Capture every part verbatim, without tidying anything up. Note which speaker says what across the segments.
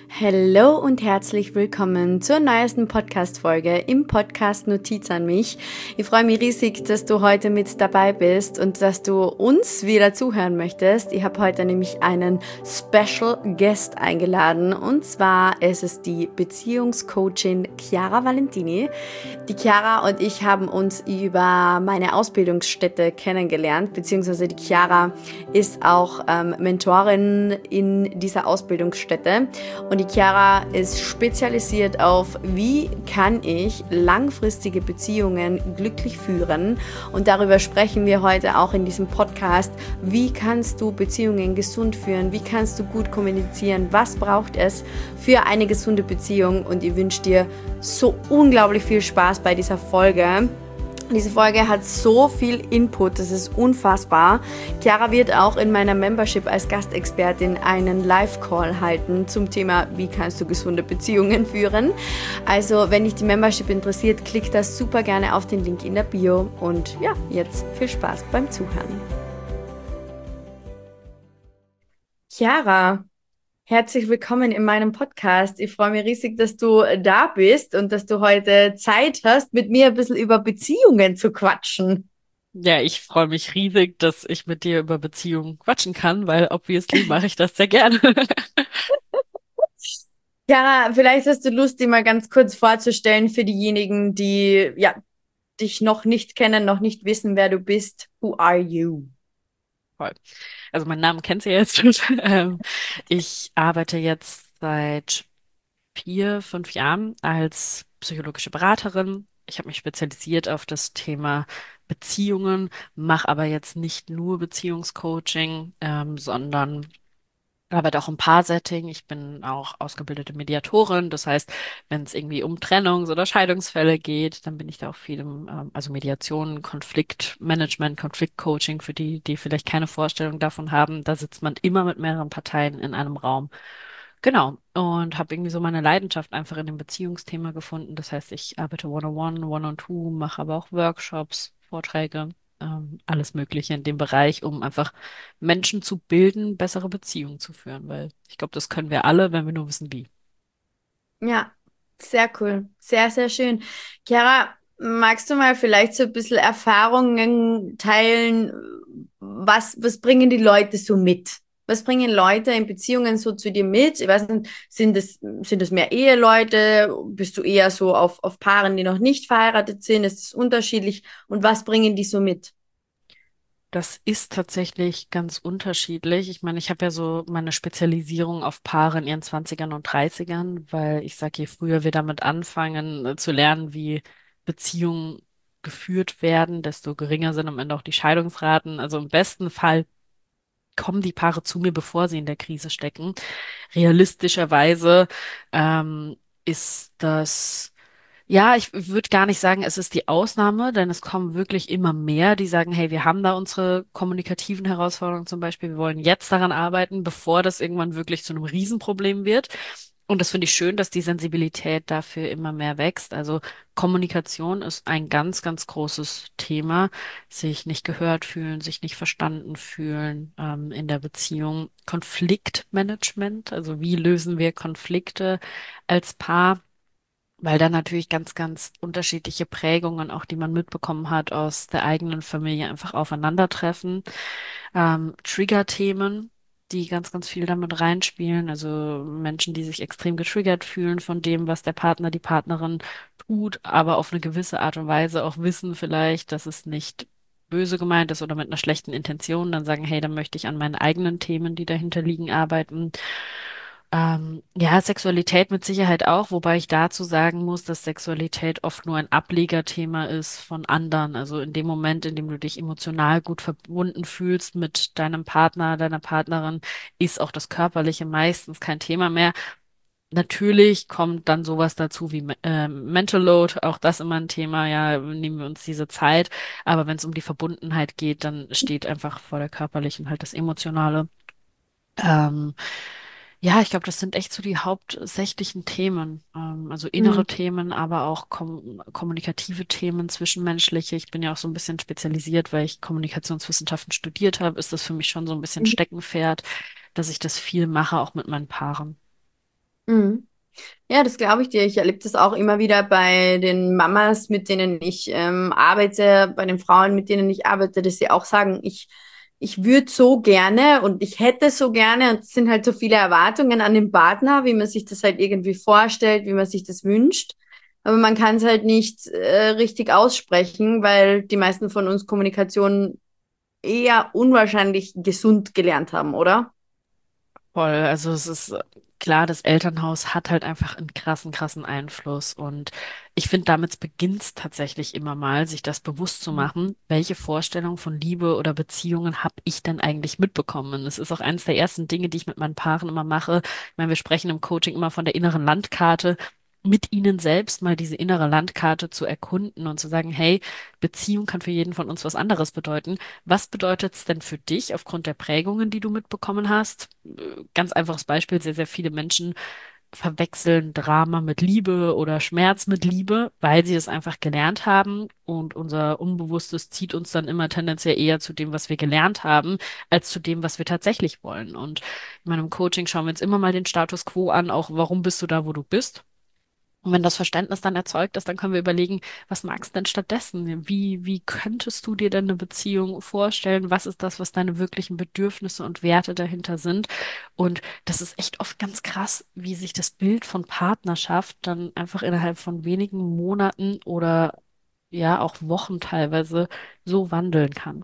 Speaker 1: Hallo und herzlich willkommen zur neuesten Podcast-Folge im Podcast Notiz an mich. Ich freue mich riesig, dass du heute mit dabei bist und dass du uns wieder zuhören möchtest. Ich habe heute nämlich einen Special Guest eingeladen und zwar ist es die Beziehungscoachin Chiara Valentini. Die Chiara und ich haben uns über meine Ausbildungsstätte kennengelernt, beziehungsweise die Chiara ist auch ähm, Mentorin in dieser Ausbildungsstätte. Und die Chiara ist spezialisiert auf, wie kann ich langfristige Beziehungen glücklich führen. Und darüber sprechen wir heute auch in diesem Podcast. Wie kannst du Beziehungen gesund führen? Wie kannst du gut kommunizieren? Was braucht es für eine gesunde Beziehung? Und ich wünsche dir so unglaublich viel Spaß bei dieser Folge. Diese Folge hat so viel Input, das ist unfassbar. Chiara wird auch in meiner Membership als Gastexpertin einen Live-Call halten zum Thema, wie kannst du gesunde Beziehungen führen. Also, wenn dich die Membership interessiert, klick da super gerne auf den Link in der Bio. Und ja, jetzt viel Spaß beim Zuhören. Chiara, herzlich willkommen in meinem Podcast. Ich freue mich riesig, dass du da bist und dass du heute Zeit hast, mit mir ein bisschen über Beziehungen zu quatschen.
Speaker 2: Ja, ich freue mich riesig, dass ich mit dir über Beziehungen quatschen kann, weil obviously mache ich das sehr gerne.
Speaker 1: Chiara, vielleicht hast du Lust, dich mal ganz kurz vorzustellen für diejenigen, die ja, dich noch nicht kennen, noch nicht wissen, wer du bist. Who are you?
Speaker 2: Voll. Also meinen Namen kennst du ja jetzt schon. Ähm, ich arbeite jetzt seit vier, fünf Jahren als psychologische Beraterin. Ich habe mich spezialisiert auf das Thema Beziehungen, mache aber jetzt nicht nur Beziehungscoaching, ähm, sondern arbeite auch im Paarsetting. Ich bin auch ausgebildete Mediatorin. Das heißt, wenn es irgendwie um Trennungs- oder Scheidungsfälle geht, dann bin ich da auch viel im, ähm, also Mediation, Konfliktmanagement, Konfliktcoaching für die, die vielleicht keine Vorstellung davon haben. Da sitzt man immer mit mehreren Parteien in einem Raum. Genau. Und habe irgendwie so meine Leidenschaft einfach in dem Beziehungsthema gefunden. Das heißt, ich arbeite One-on-One, One-on-Two, mache aber auch Workshops, Vorträge, ähm, alles Mögliche in dem Bereich, um einfach Menschen zu bilden, bessere Beziehungen zu führen. Weil ich glaube, das können wir alle, wenn wir nur wissen, wie.
Speaker 1: Ja, sehr cool. Sehr, sehr schön. Chiara, magst du mal vielleicht so ein bisschen Erfahrungen teilen? Was, was bringen die Leute so mit? Was bringen Leute in Beziehungen so zu dir mit? Ich weiß nicht, sind es, sind es mehr Eheleute? Bist du eher so auf, auf Paaren, die noch nicht verheiratet sind? Ist es unterschiedlich? Und was bringen die so mit?
Speaker 2: Das ist tatsächlich ganz unterschiedlich. Ich meine, ich habe ja so meine Spezialisierung auf Paare in ihren Zwanzigern und Dreißigern, weil ich sage, je früher wir damit anfangen äh, zu lernen, wie Beziehungen geführt werden, desto geringer sind am Ende auch die Scheidungsraten. Also im besten Fall kommen die Paare zu mir, bevor sie in der Krise stecken. Realistischerweise ähm, ist das ja, ich würde gar nicht sagen, es ist die Ausnahme, denn es kommen wirklich immer mehr, die sagen, hey, wir haben da unsere kommunikativen Herausforderungen zum Beispiel, wir wollen jetzt daran arbeiten, bevor das irgendwann wirklich zu einem Riesenproblem wird. Und das finde ich schön, dass die Sensibilität dafür immer mehr wächst. Also Kommunikation ist ein ganz, ganz großes Thema. Sich nicht gehört fühlen, sich nicht verstanden fühlen, ähm, in der Beziehung. Konfliktmanagement, also wie lösen wir Konflikte als Paar? Weil da natürlich ganz, ganz unterschiedliche Prägungen, auch die man mitbekommen hat aus der eigenen Familie, einfach aufeinandertreffen. Ähm, Trigger-Themen, die ganz, ganz viel damit reinspielen. Also Menschen, die sich extrem getriggert fühlen von dem, was der Partner, die Partnerin tut, aber auf eine gewisse Art und Weise auch wissen vielleicht, dass es nicht böse gemeint ist oder mit einer schlechten Intention, dann sagen, hey, dann möchte ich an meinen eigenen Themen, die dahinter liegen, arbeiten. Ähm, ja, Sexualität mit Sicherheit auch, wobei ich dazu sagen muss, dass Sexualität oft nur ein Ablegerthema ist von anderen. Also in dem Moment, in dem du dich emotional gut verbunden fühlst mit deinem Partner, deiner Partnerin, ist auch das Körperliche meistens kein Thema mehr. Natürlich kommt dann sowas dazu wie äh, Mental Load, auch das immer ein Thema, ja, nehmen wir uns diese Zeit. Aber wenn es um die Verbundenheit geht, dann steht einfach vor der körperlichen halt das Emotionale. Ähm, ja, ich glaube, das sind echt so die hauptsächlichen Themen. Ähm, also
Speaker 1: Hm.
Speaker 2: innere Themen, aber auch kom kommunikative Themen, zwischenmenschliche. Ich bin ja auch so ein bisschen spezialisiert, weil ich Kommunikationswissenschaften studiert habe, ist das für mich schon so ein bisschen Steckenpferd, dass ich das viel mache, auch mit meinen Paaren.
Speaker 1: Mhm. Ja, das glaube ich dir. Ich erlebe das auch immer wieder bei den Mamas, mit denen ich ähm, arbeite, bei den Frauen, mit denen ich arbeite, dass sie auch sagen, ich, ich würde so gerne und ich hätte so gerne, und es sind halt so viele Erwartungen an den Partner, wie man sich das halt irgendwie vorstellt, wie man sich das wünscht. Aber man kann es halt nicht äh, richtig aussprechen, weil die meisten von uns Kommunikation eher unwahrscheinlich gesund gelernt haben, oder?
Speaker 2: Voll, also es ist äh, klar, das Elternhaus hat halt einfach einen krassen, krassen Einfluss. Und ich finde, damit beginnt es tatsächlich immer mal, sich das bewusst zu machen, welche Vorstellung von Liebe oder Beziehungen habe ich denn eigentlich mitbekommen. Es ist auch eines der ersten Dinge, die ich mit meinen Paaren immer mache. Ich meine, wir sprechen im Coaching immer von der inneren Landkarte, mit ihnen selbst mal diese innere Landkarte zu erkunden und zu sagen, hey, Beziehung kann für jeden von uns was anderes bedeuten. Was bedeutet es denn für dich aufgrund der Prägungen, die du mitbekommen hast? Äh, Ganz einfaches Beispiel, sehr, sehr viele Menschen verwechseln Drama mit Liebe oder Schmerz mit Liebe, weil sie es einfach gelernt haben und unser Unbewusstes zieht uns dann immer tendenziell eher zu dem, was wir gelernt haben, als zu dem, was wir tatsächlich wollen. Und in meinem Coaching schauen wir uns immer mal den Status quo an, auch warum bist du da, wo du bist? Und wenn das Verständnis dann erzeugt ist, dann können wir überlegen, was magst du denn stattdessen? Wie, wie könntest du dir denn eine Beziehung vorstellen? Was ist das, was deine wirklichen Bedürfnisse und Werte dahinter sind? Und das ist echt oft ganz krass, wie sich das Bild von Partnerschaft dann einfach innerhalb von wenigen Monaten oder ja auch Wochen teilweise so wandeln kann.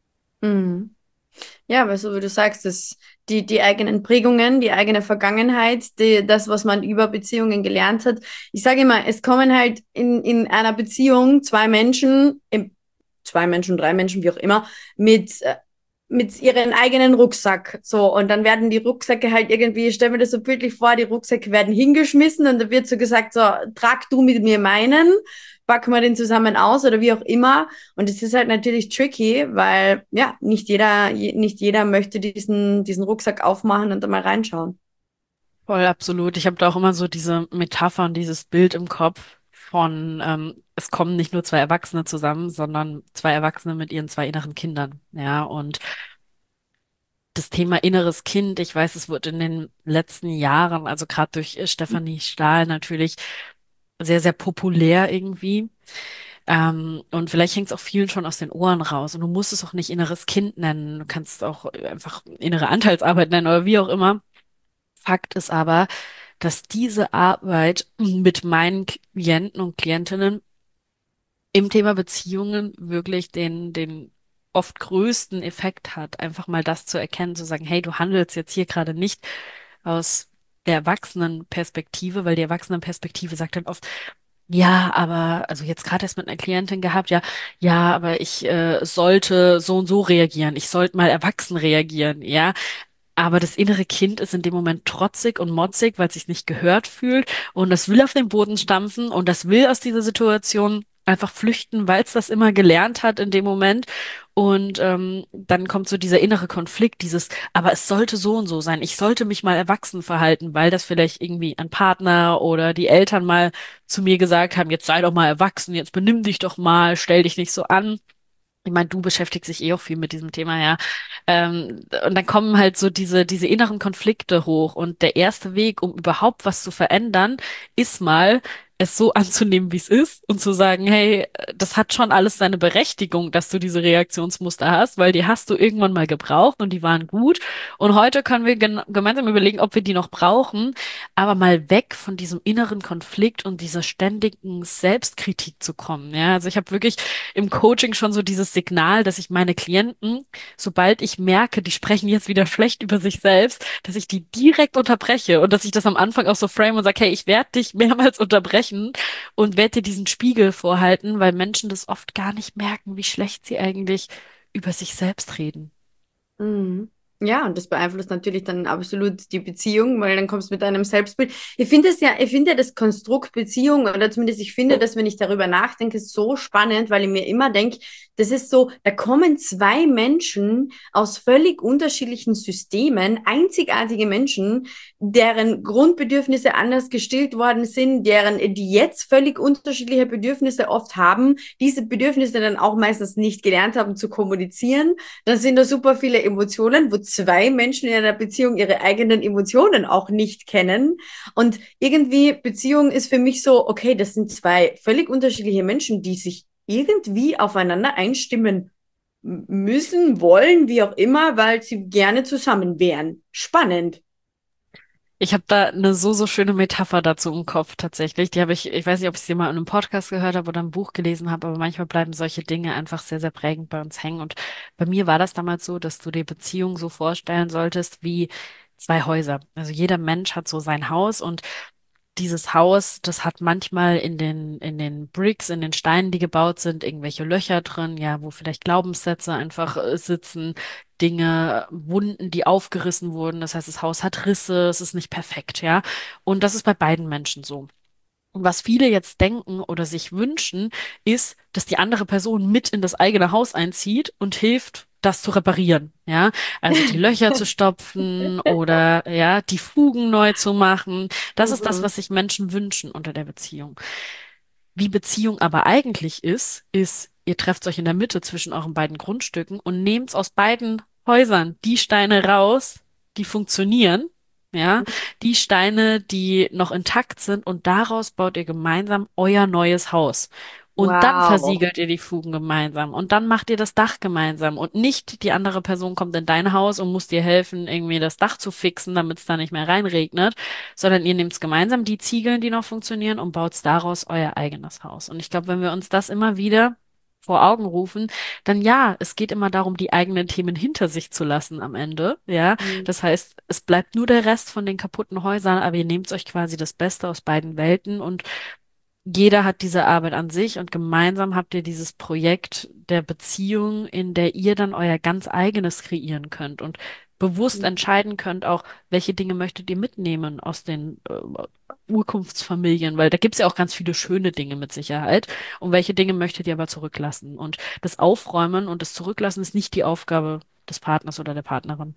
Speaker 1: Mhm. Ja, weil so wie du sagst, das, die, die eigenen Prägungen, die eigene Vergangenheit, die, das, was man über Beziehungen gelernt hat. Ich sage immer, es kommen halt in, in einer Beziehung zwei Menschen, im, zwei Menschen, drei Menschen, wie auch immer, mit, äh, mit ihren eigenen Rucksack. So, und dann werden die Rucksäcke halt irgendwie, ich stell mir das so bildlich vor, die Rucksäcke werden hingeschmissen und da wird so gesagt, so, trag du mit mir meinen, packen wir den zusammen aus oder wie auch immer. Und es ist halt natürlich tricky, weil ja, nicht jeder, je, nicht jeder möchte diesen, diesen Rucksack aufmachen und da mal reinschauen.
Speaker 2: Voll absolut. Ich habe da auch immer so diese Metapher und dieses Bild im Kopf von, ähm, es kommen nicht nur zwei Erwachsene zusammen, sondern zwei Erwachsene mit ihren zwei inneren Kindern. Ja, und das Thema inneres Kind, ich weiß, es wird in den letzten Jahren, also gerade durch äh, Stefanie Stahl natürlich sehr, sehr populär irgendwie. Ähm, und vielleicht hängt es auch vielen schon aus den Ohren raus. Und du musst es auch nicht inneres Kind nennen. Du kannst es auch einfach innere Anteilsarbeit nennen oder wie auch immer. Fakt ist aber, dass diese Arbeit mit meinen Klienten und Klientinnen im Thema Beziehungen wirklich den, den oft größten Effekt hat, einfach mal das zu erkennen, zu sagen, hey, du handelst jetzt hier gerade nicht aus der Erwachsenenperspektive, weil die Erwachsenenperspektive sagt dann oft, ja, aber, also jetzt gerade erst mit einer Klientin gehabt, ja, ja, aber ich äh, sollte so und so reagieren, ich sollte mal erwachsen reagieren, ja. Aber das innere Kind ist in dem Moment trotzig und motzig, weil es sich nicht gehört fühlt und das will auf den Boden stampfen und das will aus dieser Situation einfach flüchten, weil es das immer gelernt hat in dem Moment. Und ähm, dann kommt so dieser innere Konflikt, dieses, aber es sollte so und so sein. Ich sollte mich mal erwachsen verhalten, weil das vielleicht irgendwie ein Partner oder die Eltern mal zu mir gesagt haben, jetzt sei doch mal erwachsen, jetzt benimm dich doch mal, stell dich nicht so an. Ich meine, du beschäftigst dich eh auch viel mit diesem Thema, ja. Ähm, und dann kommen halt so diese, diese inneren Konflikte hoch. Und der erste Weg, um überhaupt was zu verändern, ist mal, es so anzunehmen, wie es ist und zu sagen, hey, das hat schon alles seine Berechtigung, dass du diese Reaktionsmuster hast, weil die hast du irgendwann mal gebraucht und die waren gut. Und heute können wir gen- gemeinsam überlegen, ob wir die noch brauchen, aber mal weg von diesem inneren Konflikt und dieser ständigen Selbstkritik zu kommen. Ja, also ich habe wirklich im Coaching schon so dieses Signal, dass ich meine Klienten, sobald ich merke, die sprechen jetzt wieder schlecht über sich selbst, dass ich die direkt unterbreche und dass ich das am Anfang auch so frame und sage, hey, ich werde dich mehrmals unterbrechen und werde dir diesen Spiegel vorhalten, weil Menschen das oft gar nicht merken, wie schlecht sie eigentlich über sich selbst reden.
Speaker 1: Mhm. Ja, und das beeinflusst natürlich dann absolut die Beziehung, weil dann kommst du mit deinem Selbstbild. Ich finde es ja, ich finde ja das Konstrukt Beziehung, oder zumindest ich finde das, wenn ich darüber nachdenke, so spannend, weil ich mir immer denke, Das ist so, da kommen zwei Menschen aus völlig unterschiedlichen Systemen, einzigartige Menschen, deren Grundbedürfnisse anders gestillt worden sind, deren, die jetzt völlig unterschiedliche Bedürfnisse oft haben, diese Bedürfnisse dann auch meistens nicht gelernt haben zu kommunizieren. Dann sind da super viele Emotionen, wo zwei Menschen in einer Beziehung ihre eigenen Emotionen auch nicht kennen. Und irgendwie Beziehung ist für mich so, okay, das sind zwei völlig unterschiedliche Menschen, die sich irgendwie aufeinander einstimmen müssen, wollen, wie auch immer, weil sie gerne zusammen wären. Spannend.
Speaker 2: Ich habe da eine so, so schöne Metapher dazu im Kopf tatsächlich. Die habe ich, ich weiß nicht, ob ich sie mal in einem Podcast gehört habe oder ein Buch gelesen habe, aber manchmal bleiben solche Dinge einfach sehr, sehr prägend bei uns hängen. Und bei mir war das damals so, dass du dir Beziehung so vorstellen solltest wie zwei Häuser. Also jeder Mensch hat so sein Haus und dieses Haus, das hat manchmal in den, in den Bricks, in den Steinen, die gebaut sind, irgendwelche Löcher drin, ja, wo vielleicht Glaubenssätze einfach äh, sitzen, Dinge, Wunden, die aufgerissen wurden. Das heißt, das Haus hat Risse, es ist nicht perfekt, ja. Und das ist bei beiden Menschen so. Und was viele jetzt denken oder sich wünschen, ist, dass die andere Person mit in das eigene Haus einzieht und hilft, das zu reparieren, ja. Also die Löcher zu stopfen oder, ja, die Fugen neu zu machen. Das ist das,
Speaker 1: Mhm.
Speaker 2: was sich Menschen wünschen unter der Beziehung. Wie Beziehung aber eigentlich ist, ist, ihr trefft euch in der Mitte zwischen euren beiden Grundstücken und nehmt aus beiden Häusern die Steine raus, die funktionieren, ja, die Steine, die noch intakt sind und daraus baut ihr gemeinsam euer neues Haus. Und dann
Speaker 1: Wow.
Speaker 2: versiegelt ihr die Fugen gemeinsam und dann macht ihr das Dach gemeinsam und nicht die andere Person kommt in dein Haus und muss dir helfen, irgendwie das Dach zu fixen, damit es da nicht mehr reinregnet, sondern ihr nehmt gemeinsam die Ziegeln, die noch funktionieren und baut daraus euer eigenes Haus. Und ich glaube, wenn wir uns das immer wieder vor Augen rufen, dann ja, es geht immer darum, die eigenen Themen hinter sich zu lassen am Ende. Ja,
Speaker 1: Mhm.
Speaker 2: das heißt, es bleibt nur der Rest von den kaputten Häusern, aber ihr nehmt euch quasi das Beste aus beiden Welten und jeder hat diese Arbeit an sich und gemeinsam habt ihr dieses Projekt der Beziehung, in der ihr dann euer ganz eigenes kreieren könnt und bewusst entscheiden könnt auch, welche Dinge möchtet ihr mitnehmen aus den äh, Urkunftsfamilien, weil da gibt's ja auch ganz viele schöne Dinge mit Sicherheit und welche Dinge möchtet ihr aber zurücklassen. Und das Aufräumen und das Zurücklassen ist nicht die Aufgabe des Partners oder der Partnerin.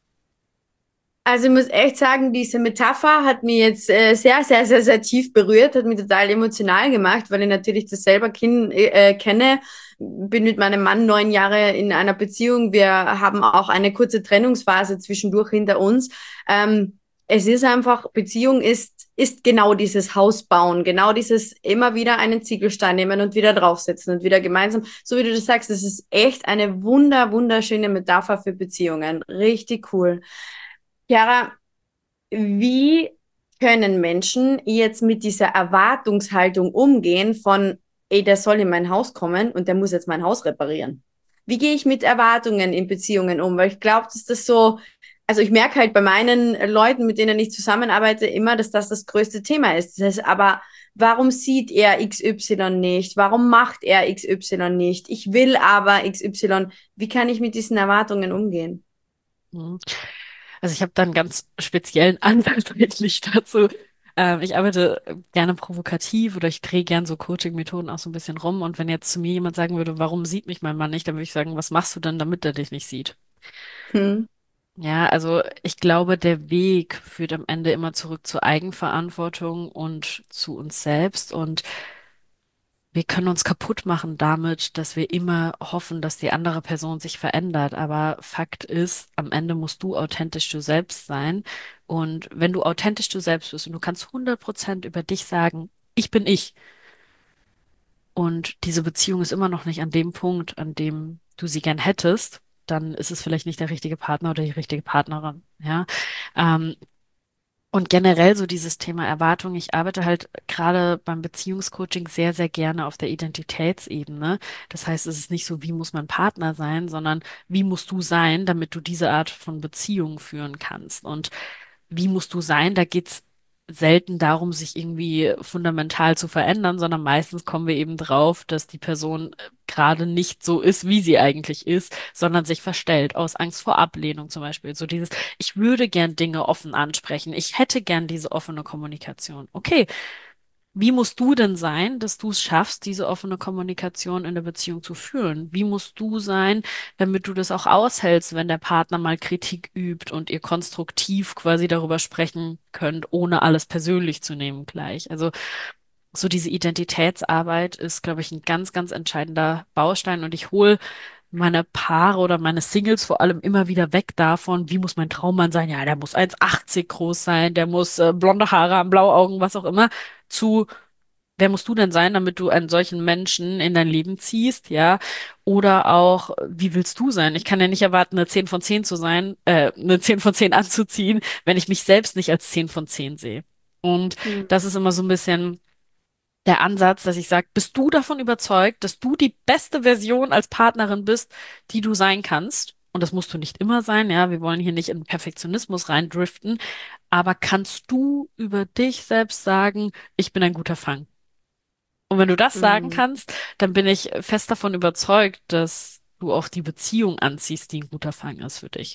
Speaker 1: Also ich muss echt sagen, diese Metapher hat mich jetzt äh, sehr, sehr, sehr, sehr tief berührt, hat mich total emotional gemacht, weil ich natürlich das selber kin äh, kenne. Bin mit meinem Mann neun Jahre in einer Beziehung. Wir haben auch eine kurze Trennungsphase zwischendurch hinter uns. Ähm, es ist einfach, Beziehung ist, ist genau dieses Haus bauen, genau dieses immer wieder einen Ziegelstein nehmen und wieder draufsetzen und wieder gemeinsam, so wie du das sagst, das ist echt eine wunder, wunderschöne Metapher für Beziehungen. Richtig cool. Chiara, wie können Menschen jetzt mit dieser Erwartungshaltung umgehen von, ey, der soll in mein Haus kommen und der muss jetzt mein Haus reparieren? Wie gehe ich mit Erwartungen in Beziehungen um? Weil ich glaube, dass das so, also ich merke halt bei meinen Leuten, mit denen ich zusammenarbeite, immer, dass das das größte Thema ist. Das heißt, aber warum sieht er X Y nicht? Warum macht er X Y nicht? Ich will aber X Y. Wie kann ich mit diesen Erwartungen umgehen?
Speaker 2: Mhm. Also ich habe da einen ganz speziellen Ansatz eigentlich dazu. Ähm, ich arbeite gerne provokativ oder ich drehe gern so Coaching-Methoden auch so ein bisschen rum. Und wenn jetzt zu mir jemand sagen würde, warum sieht mich mein Mann nicht, dann würde ich sagen, was machst du denn, damit er dich nicht sieht?
Speaker 1: Hm.
Speaker 2: Ja, also ich glaube, der Weg führt am Ende immer zurück zur Eigenverantwortung und zu uns selbst. Und wir können uns kaputt machen damit, dass wir immer hoffen, dass die andere Person sich verändert. Aber Fakt ist, am Ende musst du authentisch du selbst sein. Und wenn du authentisch du selbst bist und du kannst hundert Prozent über dich sagen, ich bin ich. Und diese Beziehung ist immer noch nicht an dem Punkt, an dem du sie gern hättest, dann ist es vielleicht nicht der richtige Partner oder die richtige Partnerin. Ja. Ähm, Und generell so dieses Thema Erwartung. Ich arbeite halt gerade beim Beziehungscoaching sehr, sehr gerne auf der Identitätsebene. Das heißt, es ist nicht so, wie muss mein Partner sein, sondern wie musst du sein, damit du diese Art von Beziehung führen kannst. Und wie musst du sein? Da geht's selten darum, sich irgendwie fundamental zu verändern, sondern meistens kommen wir eben drauf, dass die Person äh, gerade nicht so ist, wie sie eigentlich ist, sondern sich verstellt, aus Angst vor Ablehnung zum Beispiel. So dieses, ich würde gern Dinge offen ansprechen, ich hätte gern diese offene Kommunikation. Okay, wie musst du denn sein, dass du es schaffst, diese offene Kommunikation in der Beziehung zu führen? Wie musst du sein, damit du das auch aushältst, wenn der Partner mal Kritik übt und ihr konstruktiv quasi darüber sprechen könnt, ohne alles persönlich zu nehmen gleich? Also so diese Identitätsarbeit ist, glaube ich, ein ganz, ganz entscheidender Baustein und ich hole meine Paare oder meine Singles vor allem immer wieder weg davon, wie muss mein Traummann sein? Ja, der muss eins Komma achtzig groß sein, der muss äh, blonde Haare haben, blaue Augen, was auch immer, zu wer musst du denn sein, damit du einen solchen Menschen in dein Leben ziehst, ja? Oder auch, wie willst du sein? Ich kann ja nicht erwarten, eine zehn von zehn zu sein, äh, eine zehn von zehn anzuziehen, wenn ich mich selbst nicht als zehn von zehn sehe. Und
Speaker 1: Mhm.
Speaker 2: das ist immer so ein bisschen der Ansatz, dass ich sage, bist du davon überzeugt, dass du die beste Version als Partnerin bist, die du sein kannst? Und das musst du nicht immer sein, ja. Wir wollen hier nicht in Perfektionismus reindriften, aber kannst du über dich selbst sagen, ich bin ein guter Fang? Und wenn du das sagen
Speaker 1: Mhm.
Speaker 2: kannst, dann bin ich fest davon überzeugt, dass du auch die Beziehung anziehst, die ein guter Fang ist für dich.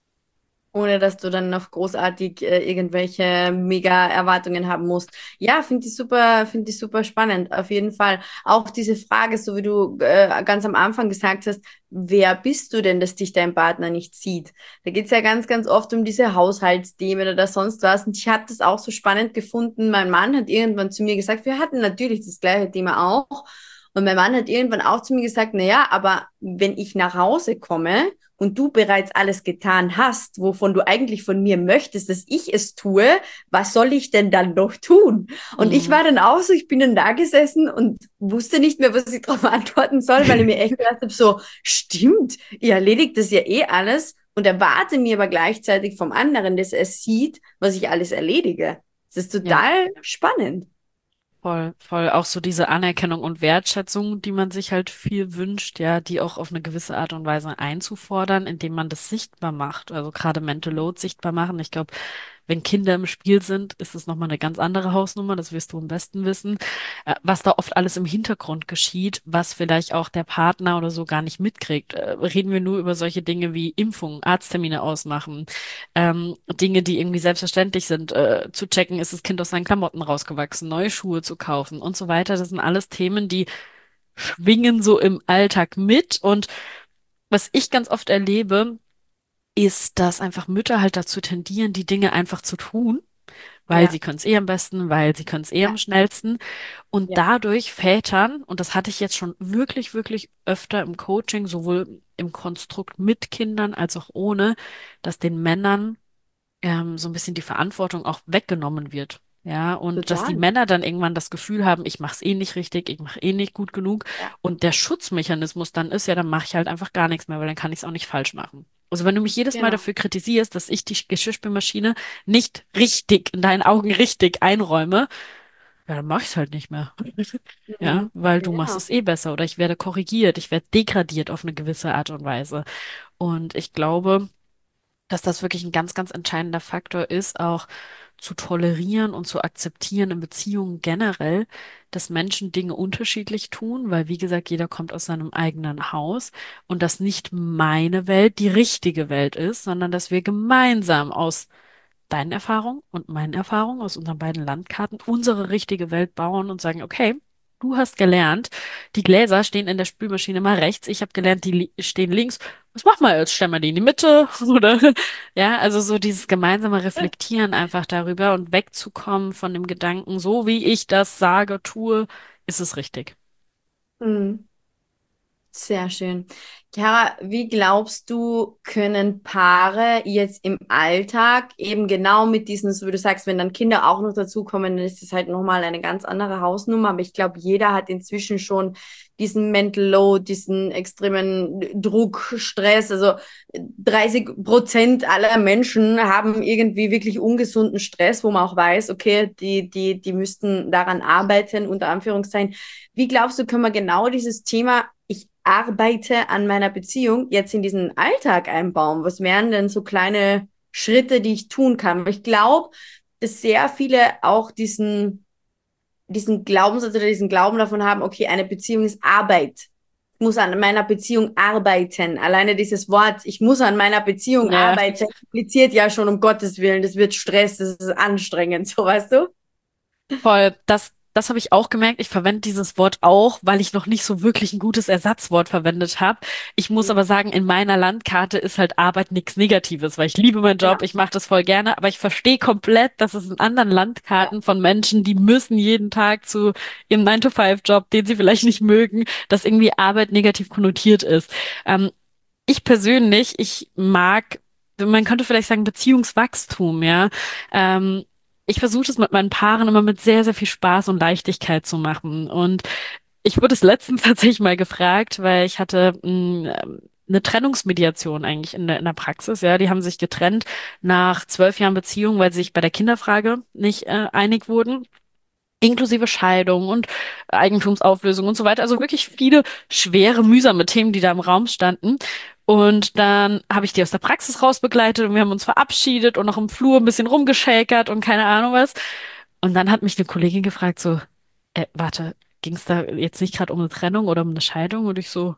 Speaker 1: Ohne dass du dann noch großartig äh, irgendwelche mega Erwartungen haben musst. Ja, finde ich super, finde ich super spannend, auf jeden Fall. Auch diese Frage, so wie du äh, ganz am Anfang gesagt hast, wer bist du denn, dass dich dein Partner nicht sieht? Da geht es ja ganz, ganz oft um diese Haushaltsthemen oder sonst was. Und ich habe das auch so spannend gefunden. Mein Mann hat irgendwann zu mir gesagt, wir hatten natürlich das gleiche Thema auch. Und mein Mann hat irgendwann auch zu mir gesagt, na ja, aber wenn ich nach Hause komme und du bereits alles getan hast, wovon du eigentlich von mir möchtest, dass ich es tue, was soll ich denn dann noch tun? Und ich
Speaker 2: Mhm.
Speaker 1: war dann auch so, ich bin dann da gesessen und wusste nicht mehr, was ich darauf antworten soll, weil ich mir echt gedacht habe, so, stimmt, ihr erledigt das ja eh alles und erwarte mir aber gleichzeitig vom anderen, dass er sieht, was ich alles erledige. Das ist
Speaker 2: Ja.
Speaker 1: total spannend.
Speaker 2: Voll, voll. Auch so diese Anerkennung und Wertschätzung, die man sich halt viel wünscht, ja, die auch auf eine gewisse Art und Weise einzufordern, indem man das sichtbar macht. Also gerade Mental Load sichtbar machen. Ich glaube, wenn Kinder im Spiel sind, ist es nochmal eine ganz andere Hausnummer, das wirst du am besten wissen, äh, was da oft alles im Hintergrund geschieht, was vielleicht auch der Partner oder so gar nicht mitkriegt. Äh, reden wir nur über solche Dinge wie Impfungen, Arzttermine ausmachen, ähm, Dinge, die irgendwie selbstverständlich sind, äh, zu checken, ist das Kind aus seinen Klamotten rausgewachsen, neue Schuhe zu kaufen und so weiter. Das sind alles Themen, die schwingen so im Alltag mit. Und was ich ganz oft erlebe, ist, dass einfach Mütter halt dazu tendieren, die Dinge einfach zu tun, weil
Speaker 1: Ja,
Speaker 2: sie können es eh am besten, weil sie können es eh
Speaker 1: ja,
Speaker 2: am schnellsten. Und
Speaker 1: ja,
Speaker 2: dadurch Vätern, und das hatte ich jetzt schon wirklich, wirklich öfter im Coaching, sowohl im Konstrukt mit Kindern als auch ohne, dass den Männern ähm, so ein bisschen die Verantwortung auch weggenommen wird. Ja, und dass die
Speaker 1: total.
Speaker 2: Männer dann irgendwann das Gefühl haben, ich mache es eh nicht richtig, ich mache eh nicht gut genug.
Speaker 1: Ja.
Speaker 2: Und der Schutzmechanismus dann ist, ja, dann mache ich halt einfach gar nichts mehr, weil dann kann ich es auch nicht falsch machen. Also wenn du mich jedes Mal
Speaker 1: Genau.
Speaker 2: dafür kritisierst, dass ich die Geschirrspülmaschine nicht richtig, in deinen Augen richtig einräume, ja, dann mache ich es halt nicht mehr. Ja,
Speaker 1: Mhm.
Speaker 2: weil du machst
Speaker 1: Genau.
Speaker 2: es eh besser oder ich werde korrigiert, ich werde degradiert auf eine gewisse Art und Weise. Und ich glaube, dass das wirklich ein ganz, ganz entscheidender Faktor ist, auch zu tolerieren und zu akzeptieren in Beziehungen generell, dass Menschen Dinge unterschiedlich tun, weil, wie gesagt, jeder kommt aus seinem eigenen Haus und dass nicht meine Welt die richtige Welt ist, sondern dass wir gemeinsam aus deinen Erfahrungen und meinen Erfahrungen aus unseren beiden Landkarten unsere richtige Welt bauen und sagen, okay, du hast gelernt, die Gläser stehen in der Spülmaschine mal rechts, ich habe gelernt, die li stehen links. Was machen wir jetzt? Stellen wir die in die Mitte? Oder ja, also so dieses gemeinsame Reflektieren einfach darüber und wegzukommen von dem Gedanken, so wie ich das sage, tue, ist es richtig.
Speaker 1: Mhm. Sehr schön. Chiara, wie glaubst du, können Paare jetzt im Alltag eben genau mit diesen, so wie du sagst, wenn dann Kinder auch noch dazukommen, dann ist das halt nochmal eine ganz andere Hausnummer. Aber ich glaube, jeder hat inzwischen schon diesen Mental Load, diesen extremen Druck, Stress. Also dreißig Prozent aller Menschen haben irgendwie wirklich ungesunden Stress, wo man auch weiß, okay, die, die, die müssten daran arbeiten, unter Anführungszeichen. Wie glaubst du, können wir genau dieses Thema, ich arbeite an meiner Beziehung, jetzt in diesen Alltag einbauen? Was wären denn so kleine Schritte, die ich tun kann? Weil ich glaube, dass sehr viele auch diesen, diesen Glaubenssatz oder diesen Glauben davon haben, okay, eine Beziehung ist Arbeit. Ich muss an meiner Beziehung arbeiten. Alleine dieses Wort, ich muss an meiner Beziehung
Speaker 2: Ja,
Speaker 1: arbeiten, impliziert ja schon um Gottes Willen, das wird Stress, das ist anstrengend, so weißt du?
Speaker 2: voll. Das das habe ich auch gemerkt. Ich verwende dieses Wort auch, weil ich noch nicht so wirklich ein gutes Ersatzwort verwendet habe. Ich muss
Speaker 1: Mhm.
Speaker 2: aber sagen, in meiner Landkarte ist halt Arbeit nichts Negatives, weil ich liebe meinen Job,
Speaker 1: Ja,
Speaker 2: ich mache das voll gerne, aber ich verstehe komplett, dass es in anderen
Speaker 1: ja.
Speaker 2: Landkarten von Menschen, die müssen jeden Tag zu ihrem nine to five Job, den sie vielleicht nicht mögen, dass irgendwie Arbeit negativ konnotiert ist. Ähm, Ich persönlich, ich mag, man könnte vielleicht sagen, Beziehungswachstum, ja. Ähm, Ich versuche es mit meinen Paaren immer mit sehr, sehr viel Spaß und Leichtigkeit zu machen. Und ich wurde es letztens tatsächlich mal gefragt, weil ich hatte mh, eine Trennungsmediation eigentlich in der, in der Praxis, ja. Die haben sich getrennt nach zwölf Jahren Beziehung, weil sie sich bei der Kinderfrage nicht äh, einig wurden. Inklusive Scheidung und Eigentumsauflösung und so weiter. Also wirklich viele schwere, mühsame Themen, die da im Raum standen. Und dann habe ich die aus der Praxis rausbegleitet und wir haben uns verabschiedet und noch im Flur ein bisschen rumgeschäkert und keine Ahnung was. Und dann hat mich eine Kollegin gefragt, so, äh, warte, ging es da jetzt nicht gerade um eine Trennung oder um eine Scheidung? Und ich so,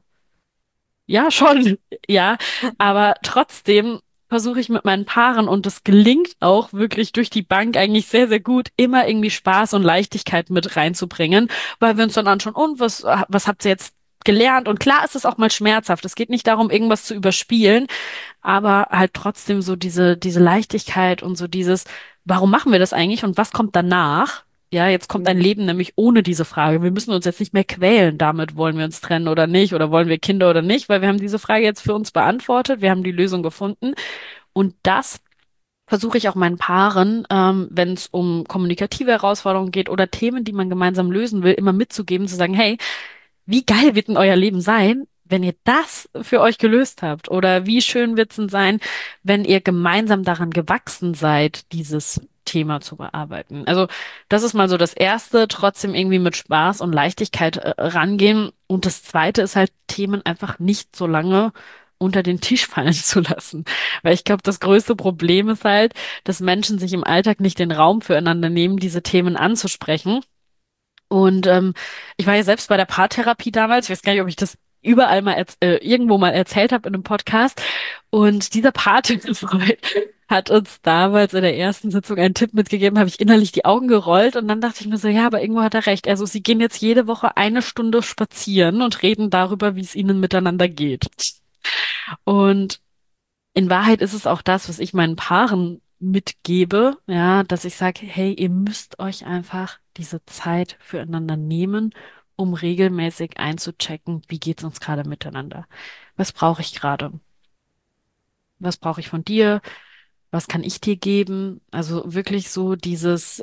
Speaker 2: ja, schon, ja, aber trotzdem versuche ich mit meinen Paaren und das gelingt auch wirklich durch die Bank eigentlich sehr, sehr gut, immer irgendwie Spaß und Leichtigkeit mit reinzubringen, weil wir uns dann anschauen, und was, was habt ihr jetzt gelernt? Und klar ist es auch mal schmerzhaft. Es geht nicht darum, irgendwas zu überspielen, aber halt trotzdem so diese, diese Leichtigkeit und so dieses, warum machen wir das eigentlich und was kommt danach? Ja, jetzt kommt ein
Speaker 1: Mhm.
Speaker 2: Leben nämlich ohne diese Frage. Wir müssen uns jetzt nicht mehr quälen damit, wollen wir uns trennen oder nicht, oder wollen wir Kinder oder nicht, weil wir haben diese Frage jetzt für uns beantwortet, wir haben die Lösung gefunden. Und das versuche ich auch meinen Paaren, ähm, wenn es um kommunikative Herausforderungen geht oder Themen, die man gemeinsam lösen will, immer mitzugeben, zu sagen, hey, wie geil wird denn euer Leben sein, wenn ihr das für euch gelöst habt? Oder wie schön wird es denn sein, wenn ihr gemeinsam daran gewachsen seid, dieses Thema zu bearbeiten? Also, das ist mal so das Erste, trotzdem irgendwie mit Spaß und Leichtigkeit äh, rangehen. Und das Zweite ist halt, Themen einfach nicht so lange unter den Tisch fallen zu lassen. Weil ich glaube, das größte Problem ist halt, dass Menschen sich im Alltag nicht den Raum füreinander nehmen, diese Themen anzusprechen. Und ähm, ich war ja selbst bei der Paartherapie damals. Ich weiß gar nicht, ob ich das überall mal erz- äh, irgendwo mal erzählt habe in einem Podcast. Und dieser Paartherapeut hat uns damals in der ersten Sitzung einen Tipp mitgegeben, habe ich innerlich die Augen gerollt und dann dachte ich mir so, ja, aber irgendwo hat er recht. Also sie gehen jetzt jede Woche eine Stunde spazieren und reden darüber, wie es ihnen miteinander geht. Und in Wahrheit ist es auch das, was ich meinen Paaren mitgebe, ja, dass ich sage, hey, ihr müsst euch einfach diese Zeit füreinander nehmen, um regelmäßig einzuchecken, wie geht's uns gerade miteinander? Was brauche ich gerade? Was brauche ich von dir? Was kann ich dir geben? Also wirklich so dieses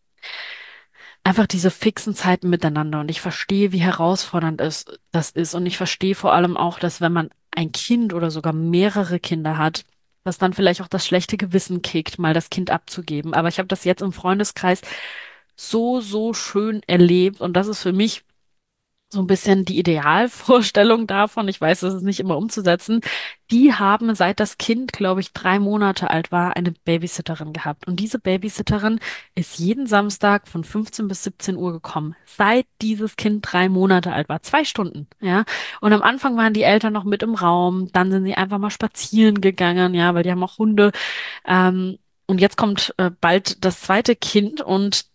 Speaker 2: einfach diese fixen Zeiten miteinander. Und ich verstehe, wie herausfordernd es das ist. Und ich verstehe vor allem auch, dass wenn man ein Kind oder sogar mehrere Kinder hat, dass dann vielleicht auch das schlechte Gewissen kickt, mal das Kind abzugeben. Aber ich habe das jetzt im Freundeskreis so, so schön erlebt. Und das ist für mich so ein bisschen die Idealvorstellung davon. Ich weiß, das ist nicht immer umzusetzen. Die haben, seit das Kind, glaube ich, drei Monate alt war, eine Babysitterin gehabt. Und diese Babysitterin ist jeden Samstag von fünfzehn bis siebzehn Uhr gekommen, seit dieses Kind drei Monate alt war. Zwei Stunden, ja. Und am Anfang waren die Eltern noch mit im Raum. Dann sind sie einfach mal spazieren gegangen, ja, weil die haben auch Hunde. Ähm, und jetzt kommt äh, bald das zweite Kind und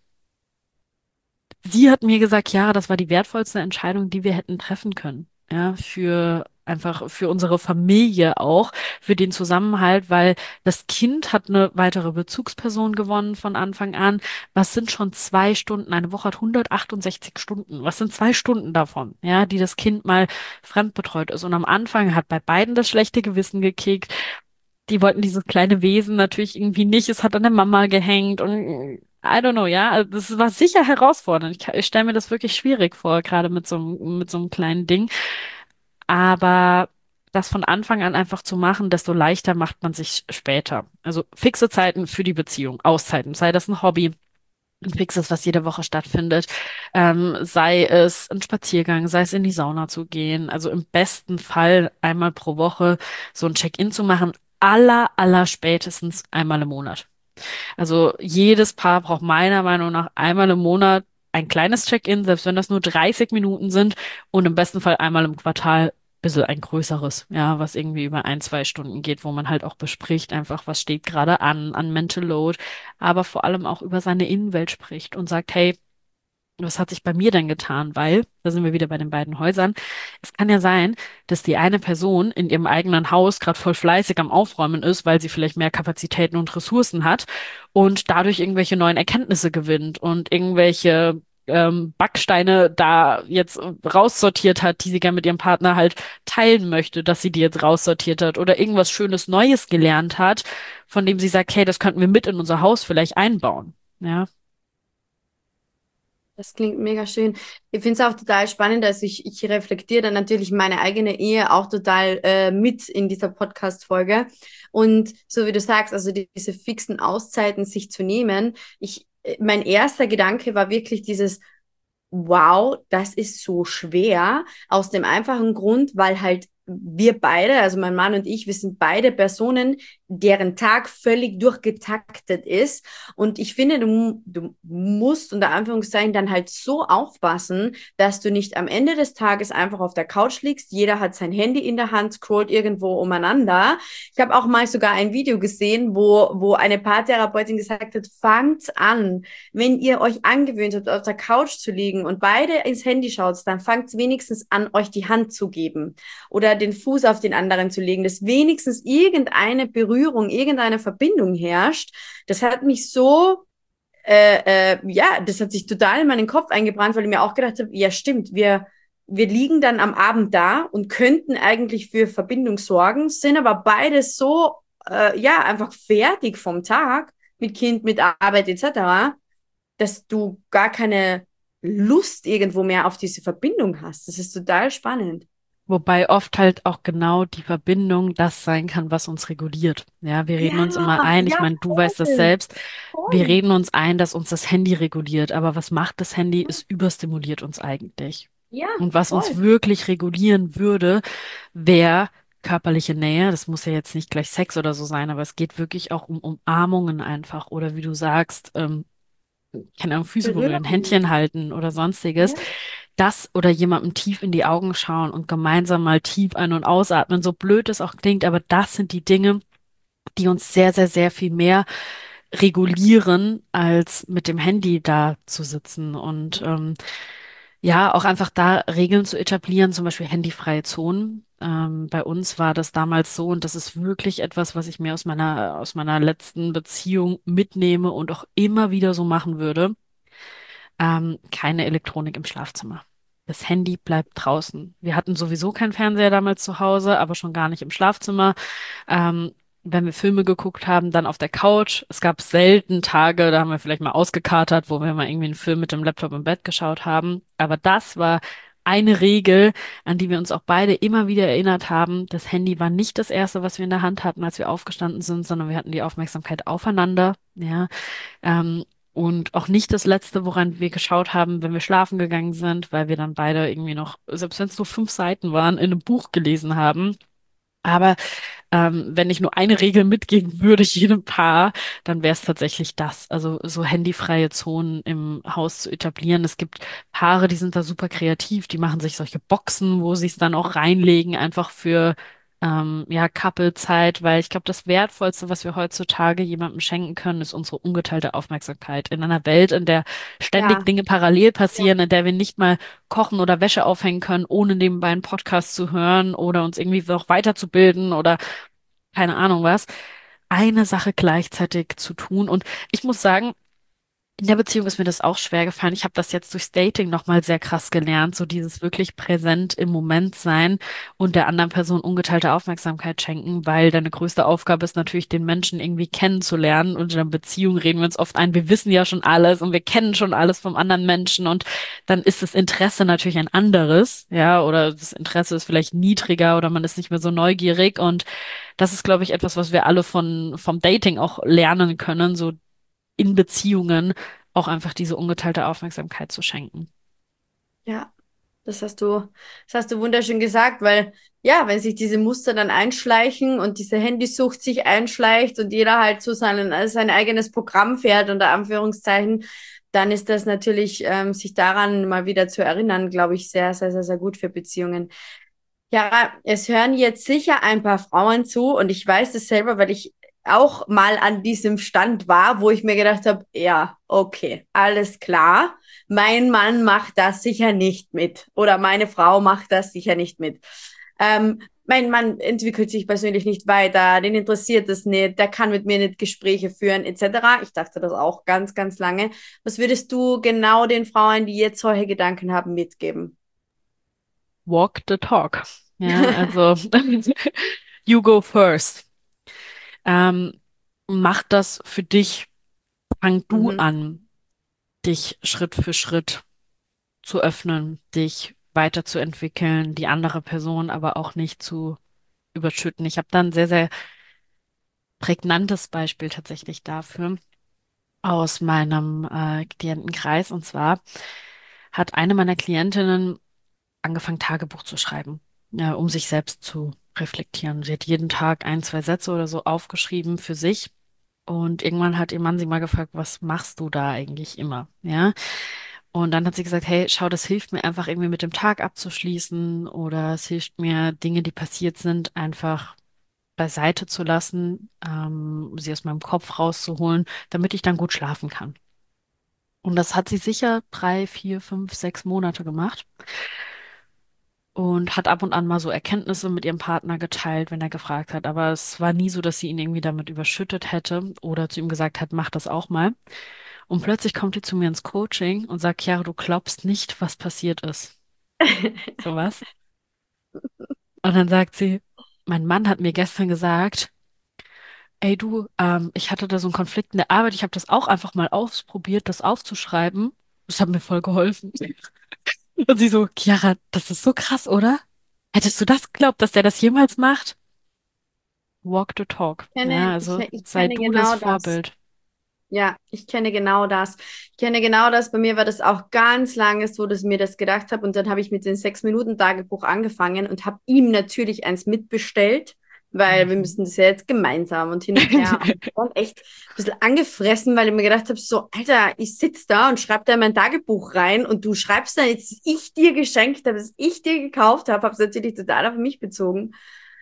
Speaker 2: sie hat mir gesagt, ja, das war die wertvollste Entscheidung, die wir hätten treffen können. Ja, für einfach für unsere Familie auch, für den Zusammenhalt, weil das Kind hat eine weitere Bezugsperson gewonnen von Anfang an. Was sind schon zwei Stunden? Eine Woche hat hundertachtundsechzig Stunden. Was sind zwei Stunden davon? Ja, die das Kind mal fremdbetreut ist. Und am Anfang hat bei beiden das schlechte Gewissen gekickt. Die wollten dieses kleine Wesen natürlich irgendwie nicht. Es hat an der Mama gehängt und I don't know, ja. Also das war sicher herausfordernd. Ich, ich stelle mir das wirklich schwierig vor, gerade mit so einem, mit so einem kleinen Ding. Aber das von Anfang an einfach zu machen, desto leichter macht man sich später. Also fixe Zeiten für die Beziehung, Auszeiten, sei das ein Hobby, ein fixes, was jede Woche stattfindet, ähm, sei es ein Spaziergang, sei es in die Sauna zu gehen. Also im besten Fall einmal pro Woche so ein Check-in zu machen, aller, aller spätestens einmal im Monat. Also jedes Paar braucht meiner Meinung nach einmal im Monat ein kleines Check-in, selbst wenn das nur dreißig Minuten sind und im besten Fall einmal im Quartal bisschen ein größeres, ja, was irgendwie über ein, zwei Stunden geht, wo man halt auch bespricht, einfach, was steht gerade an, an Mental Load, aber vor allem auch über seine Innenwelt spricht und sagt, hey, was hat sich bei mir denn getan? Weil, da sind wir wieder bei den beiden Häusern. Es kann ja sein, dass die eine Person in ihrem eigenen Haus gerade voll fleißig am Aufräumen ist, weil sie vielleicht mehr Kapazitäten und Ressourcen hat und dadurch irgendwelche neuen Erkenntnisse gewinnt und irgendwelche ähm, Backsteine da jetzt raussortiert hat, die sie gerne mit ihrem Partner halt teilen möchte, dass sie die jetzt raussortiert hat oder irgendwas Schönes Neues gelernt hat, von dem sie sagt, hey, das könnten wir mit in unser Haus vielleicht einbauen. Ja.
Speaker 1: Das klingt mega schön. Ich finde es auch total spannend, also ich, ich reflektiere dann natürlich meine eigene Ehe auch total äh, mit in dieser Podcast-Folge. Und so wie du sagst, also die, diese fixen Auszeiten sich zu nehmen, ich, äh, mein erster Gedanke war wirklich dieses, wow, das ist so schwer, aus dem einfachen Grund, weil halt wir beide, also mein Mann und ich, wir sind beide Personen, deren Tag völlig durchgetaktet ist. Und ich finde, du, du musst unter Anführungszeichen dann halt so aufpassen, dass du nicht am Ende des Tages einfach auf der Couch liegst. Jeder hat sein Handy in der Hand, scrollt irgendwo umeinander. Ich habe auch mal sogar ein Video gesehen, wo, wo eine Paartherapeutin gesagt hat, fangt an, wenn ihr euch angewöhnt habt, auf der Couch zu liegen und beide ins Handy schaut, dann fangt wenigstens an, euch die Hand zu geben oder den Fuß auf den anderen zu legen, dass wenigstens irgendeine Berührung, irgendeine Verbindung herrscht. Das hat mich so, äh, äh, ja, das hat sich total in meinen Kopf eingebrannt, weil ich mir auch gedacht habe, ja stimmt, wir, wir liegen dann am Abend da und könnten eigentlich für Verbindung sorgen, sind aber beide so, äh, ja, einfach fertig vom Tag mit Kind, mit Arbeit et cetera, dass du gar keine Lust irgendwo mehr auf diese Verbindung hast. Das ist total spannend.
Speaker 2: Wobei oft halt auch genau die Verbindung das sein kann, was uns reguliert. Ja, wir reden
Speaker 1: Ja,
Speaker 2: uns immer ein, ich
Speaker 1: ja,
Speaker 2: meine, du weißt das
Speaker 1: voll,
Speaker 2: selbst, wir
Speaker 1: voll.
Speaker 2: reden uns ein, dass uns das Handy reguliert, aber was macht das Handy? Es überstimuliert uns eigentlich.
Speaker 1: Ja,
Speaker 2: Und was uns
Speaker 1: voll.
Speaker 2: wirklich regulieren würde, wäre körperliche Nähe. Das muss ja jetzt nicht gleich Sex oder so sein, aber es geht wirklich auch um Umarmungen einfach oder wie du sagst, ähm, keine Ahnung, Füße berühren,
Speaker 1: Berührung.
Speaker 2: Händchen halten oder sonstiges.
Speaker 1: Ja,
Speaker 2: Das oder jemandem tief in die Augen schauen und gemeinsam mal tief ein- und ausatmen, so blöd es auch klingt, aber das sind die Dinge, die uns sehr, sehr, sehr viel mehr regulieren, als mit dem Handy da zu sitzen. Und ähm, ja, auch einfach da Regeln zu etablieren, zum Beispiel handyfreie Zonen. Ähm, bei uns war das damals so, und das ist wirklich etwas, was ich mir aus meiner, aus meiner letzten Beziehung mitnehme und auch immer wieder so machen würde. Ähm, keine Elektronik im Schlafzimmer. Das Handy bleibt draußen. Wir hatten sowieso keinen Fernseher damals zu Hause, aber schon gar nicht im Schlafzimmer. Ähm, wenn wir Filme geguckt haben, dann auf der Couch. Es gab selten Tage, da haben wir vielleicht mal ausgekatert, wo wir mal irgendwie einen Film mit dem Laptop im Bett geschaut haben. Aber das war eine Regel, an die wir uns auch beide immer wieder erinnert haben. Das Handy war nicht das Erste, was wir in der Hand hatten, als wir aufgestanden sind, sondern wir hatten die Aufmerksamkeit aufeinander. Ja, ähm, und auch nicht das Letzte, woran wir geschaut haben, wenn wir schlafen gegangen sind, weil wir dann beide irgendwie noch, selbst wenn es nur fünf Seiten waren, in einem Buch gelesen haben. Aber ähm, wenn ich nur eine Regel mitgeben würde, jedem Paar, dann wäre es tatsächlich das. Also so handyfreie Zonen im Haus zu etablieren. Es gibt Paare, die sind da super kreativ, die machen sich solche Boxen, wo sie es dann auch reinlegen, einfach für ähm, ja, Couple-Zeit, weil ich glaube, das Wertvollste, was wir heutzutage jemandem schenken können, ist unsere ungeteilte Aufmerksamkeit. In einer Welt, in der ständig
Speaker 1: ja,
Speaker 2: Dinge parallel
Speaker 1: ja,
Speaker 2: passieren, in der wir nicht mal kochen oder Wäsche aufhängen können, ohne nebenbei einen Podcast zu hören oder uns irgendwie noch weiterzubilden oder keine Ahnung was, eine Sache gleichzeitig zu tun. Und ich muss sagen, in der Beziehung ist mir das auch schwer gefallen. Ich habe das jetzt durchs Dating nochmal sehr krass gelernt, so dieses wirklich präsent im Moment sein und der anderen Person ungeteilte Aufmerksamkeit schenken, weil deine größte Aufgabe ist natürlich, den Menschen irgendwie kennenzulernen. Und in einer Beziehung reden wir uns oft ein, wir wissen ja schon alles und wir kennen schon alles vom anderen Menschen und dann ist das Interesse natürlich ein anderes, ja, oder das Interesse ist vielleicht niedriger oder man ist nicht mehr so neugierig und das ist, glaube ich, etwas, was wir alle von vom Dating auch lernen können, so in Beziehungen auch einfach diese ungeteilte Aufmerksamkeit zu schenken.
Speaker 1: ja. Das hast du, das hast du wunderschön gesagt, weil ja, wenn sich diese Muster dann einschleichen und diese Handysucht sich einschleicht und jeder halt so seinen, sein eigenes Programm fährt, unter Anführungszeichen, dann ist das natürlich, ähm, sich daran mal wieder zu erinnern, glaube ich, sehr, sehr, sehr, sehr gut für Beziehungen. Ja, es hören jetzt sicher ein paar Frauen zu und ich weiß das selber, weil ich auch mal an diesem Stand war, wo ich mir gedacht habe, ja, okay, alles klar, mein Mann macht das sicher nicht mit oder meine Frau macht das sicher nicht mit. Ähm, mein Mann entwickelt sich persönlich nicht weiter, den interessiert es nicht, der kann mit mir nicht Gespräche führen, et cetera. Ich dachte das auch ganz, ganz lange. Was würdest du genau den Frauen, die jetzt solche Gedanken haben, mitgeben?
Speaker 2: Walk the talk. Ja, also you go first. Ähm, Mach das für dich. Fang du
Speaker 1: Mhm.
Speaker 2: an, dich Schritt für Schritt zu öffnen, dich weiterzuentwickeln, die andere Person aber auch nicht zu überschütten. Ich habe da ein sehr, sehr prägnantes Beispiel tatsächlich dafür aus meinem äh, Klientenkreis. Und zwar hat eine meiner Klientinnen angefangen, Tagebuch zu schreiben, äh, um sich selbst zu reflektieren. Sie hat jeden Tag ein, zwei Sätze oder so aufgeschrieben für sich. Und irgendwann hat ihr Mann sie mal gefragt, was machst du da eigentlich immer? Ja. Und dann hat sie gesagt, hey, schau, das hilft mir einfach irgendwie mit dem Tag abzuschließen oder es hilft mir, Dinge, die passiert sind, einfach beiseite zu lassen, ähm, sie aus meinem Kopf rauszuholen, damit ich dann gut schlafen kann. Und das hat sie sicher drei, vier, fünf, sechs Monate gemacht und hat ab und an mal so Erkenntnisse mit ihrem Partner geteilt, wenn er gefragt hat. Aber es war nie so, dass sie ihn irgendwie damit überschüttet hätte oder zu ihm gesagt hat, mach das auch mal. Und plötzlich kommt sie zu mir ins Coaching und sagt, Chiara, du glaubst nicht, was passiert ist. So was. Und dann sagt sie, mein Mann hat mir gestern gesagt, ey du, ähm, ich hatte da so einen Konflikt in der Arbeit, ich habe das auch einfach mal ausprobiert, das aufzuschreiben. Das hat mir voll geholfen. Und sie so, Chiara, das ist so krass, oder? Hättest du das geglaubt, dass der das jemals macht? Walk the talk.
Speaker 1: Ich
Speaker 2: Ja,
Speaker 1: kenne, ich,
Speaker 2: also
Speaker 1: ich
Speaker 2: sei
Speaker 1: kenne
Speaker 2: du das
Speaker 1: genau das.
Speaker 2: Vorbild.
Speaker 1: Ja, ich kenne genau das. Ich kenne genau das. Bei mir war das auch ganz lange so, dass ich mir das gedacht habe. Und dann habe ich mit dem Sechs-Minuten-Tagebuch angefangen und habe ihm natürlich eins mitbestellt, weil wir
Speaker 2: Mhm.
Speaker 1: müssen das ja jetzt gemeinsam und hin und her. Und ich war echt ein bisschen angefressen, weil ich mir gedacht habe, so, Alter, ich sitze da und schreibe da in mein Tagebuch rein und du schreibst da jetzt, dass ich dir geschenkt habe, dass ich dir gekauft habe, habe es natürlich total auf mich bezogen.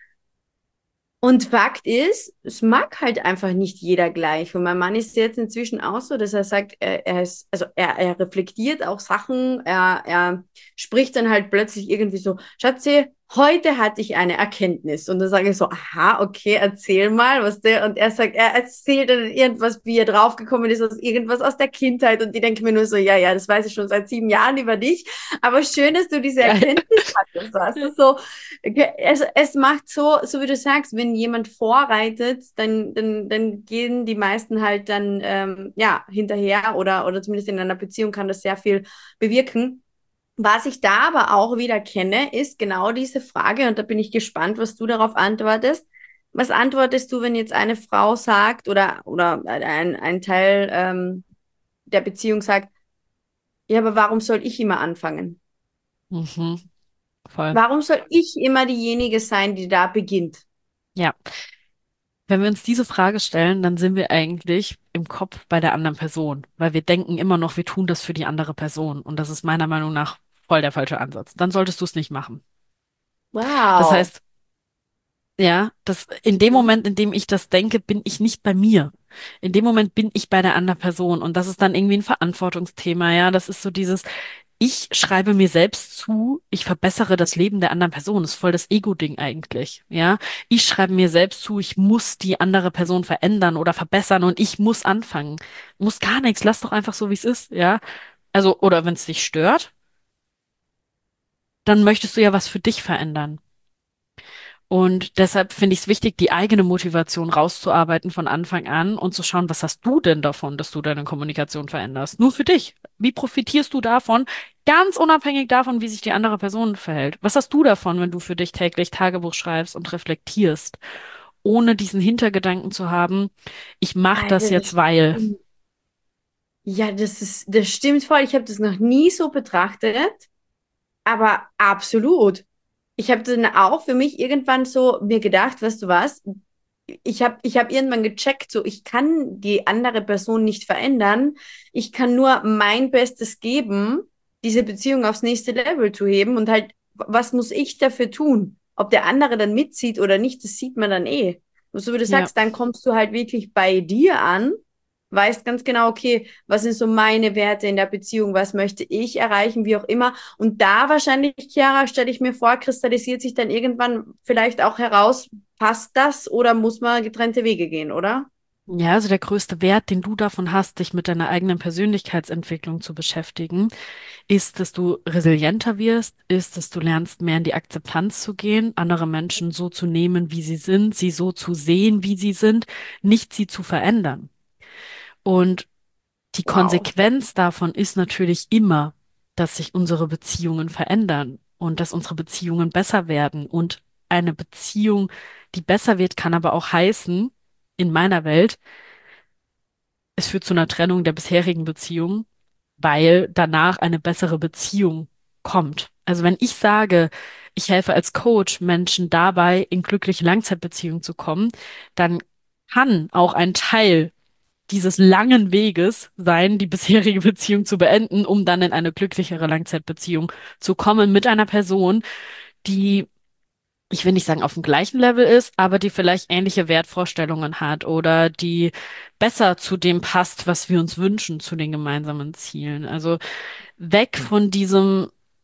Speaker 1: Und Fakt ist, es mag halt einfach nicht jeder gleich. Und mein Mann ist jetzt inzwischen auch so, dass er sagt, er, er ist, also er, er reflektiert auch Sachen, er, er spricht dann halt plötzlich irgendwie so, Schatzi, heute hatte ich eine Erkenntnis. Und dann sage ich so, aha, okay, erzähl mal, was der, und er sagt, er erzählt dann irgendwas, wie er draufgekommen ist, aus irgendwas aus der Kindheit. Und ich denke mir nur so, ja, ja, das weiß ich schon seit sieben Jahren über dich. Aber schön, dass du diese
Speaker 2: Geil.
Speaker 1: Erkenntnis hattest, weißt du, so, okay, es, es macht so, so wie du sagst, wenn jemand vorreitet, dann, dann, dann gehen die meisten halt dann ähm, ja, hinterher oder, oder zumindest in einer Beziehung kann das sehr viel bewirken. Was ich da aber auch wieder kenne, ist genau diese Frage, und da bin ich gespannt, was du darauf antwortest. Was antwortest du, wenn jetzt eine Frau sagt oder, oder ein, ein Teil ähm, der Beziehung sagt, ja, aber warum soll ich immer anfangen?
Speaker 2: Mhm, voll.
Speaker 1: Warum soll ich immer diejenige sein, die da beginnt?
Speaker 2: Ja. Wenn wir uns diese Frage stellen, dann sind wir eigentlich im Kopf bei der anderen Person, weil wir denken immer noch, wir tun das für die andere Person. Und das ist meiner Meinung nach voll der falsche Ansatz. Dann solltest du es nicht machen. Das
Speaker 1: Wow.
Speaker 2: heißt, ja, das, in dem
Speaker 1: Mhm.
Speaker 2: Moment, in dem ich das denke, bin ich nicht bei mir. In dem Moment bin ich bei der anderen Person. Und das ist dann irgendwie ein Verantwortungsthema. Ja, das ist so dieses, ich schreibe mir selbst zu, ich verbessere das Leben der anderen Person. Das ist voll das Ego-Ding eigentlich. Ja, ich schreibe mir selbst zu, ich muss die andere Person verändern oder verbessern und ich muss anfangen. Muss gar nichts. Lass doch einfach so, wie es ist. Ja, also, oder wenn es dich stört, dann möchtest du ja was für dich verändern. Und deshalb finde ich es wichtig, die eigene Motivation rauszuarbeiten von Anfang an und zu schauen, was hast du denn davon, dass du deine Kommunikation veränderst? Nur für dich. Wie profitierst du davon? Ganz unabhängig davon, wie sich die andere Person verhält. Was hast du davon, wenn du für dich täglich Tagebuch schreibst und reflektierst, ohne diesen Hintergedanken zu haben, ich mache das
Speaker 1: Alter,
Speaker 2: jetzt,
Speaker 1: das
Speaker 2: weil.
Speaker 1: stimmt. Ja, das ist, das stimmt voll. Ich habe das noch nie so betrachtet, aber absolut. Ich habe dann auch für mich irgendwann so mir gedacht, weißt du was? Ich habe ich hab irgendwann gecheckt, so ich kann die andere Person nicht verändern. Ich kann nur mein Bestes geben, diese Beziehung aufs nächste Level zu heben und halt, was muss ich dafür tun? Ob der andere dann mitzieht oder nicht, das sieht man dann eh. So wie du
Speaker 2: Ja.
Speaker 1: sagst, dann kommst du halt wirklich bei dir an, weißt ganz genau, okay, was sind so meine Werte in der Beziehung, was möchte ich erreichen, wie auch immer. Und da wahrscheinlich, Chiara, stelle ich mir vor, kristallisiert sich dann irgendwann vielleicht auch heraus, passt das oder muss man getrennte Wege gehen, oder?
Speaker 2: Ja, also der größte Wert, den du davon hast, dich mit deiner eigenen Persönlichkeitsentwicklung zu beschäftigen, ist, dass du resilienter wirst, ist, dass du lernst, mehr in die Akzeptanz zu gehen, andere Menschen so zu nehmen, wie sie sind, sie so zu sehen, wie sie sind, nicht sie zu verändern. Und die
Speaker 1: Wow.
Speaker 2: Konsequenz davon ist natürlich immer, dass sich unsere Beziehungen verändern und dass unsere Beziehungen besser werden. Und eine Beziehung, die besser wird, kann aber auch heißen, in meiner Welt, es führt zu einer Trennung der bisherigen Beziehung, weil danach eine bessere Beziehung kommt. Also wenn ich sage, ich helfe als Coach Menschen dabei, in glückliche Langzeitbeziehungen zu kommen, dann kann auch ein Teil dieses langen Weges sein, die bisherige Beziehung zu beenden, um dann in eine glücklichere Langzeitbeziehung zu kommen mit einer Person, die, ich will nicht sagen auf dem gleichen Level ist, aber die vielleicht ähnliche Wertvorstellungen hat oder die besser zu dem passt, was wir uns wünschen, zu den gemeinsamen Zielen. Also weg von diesem,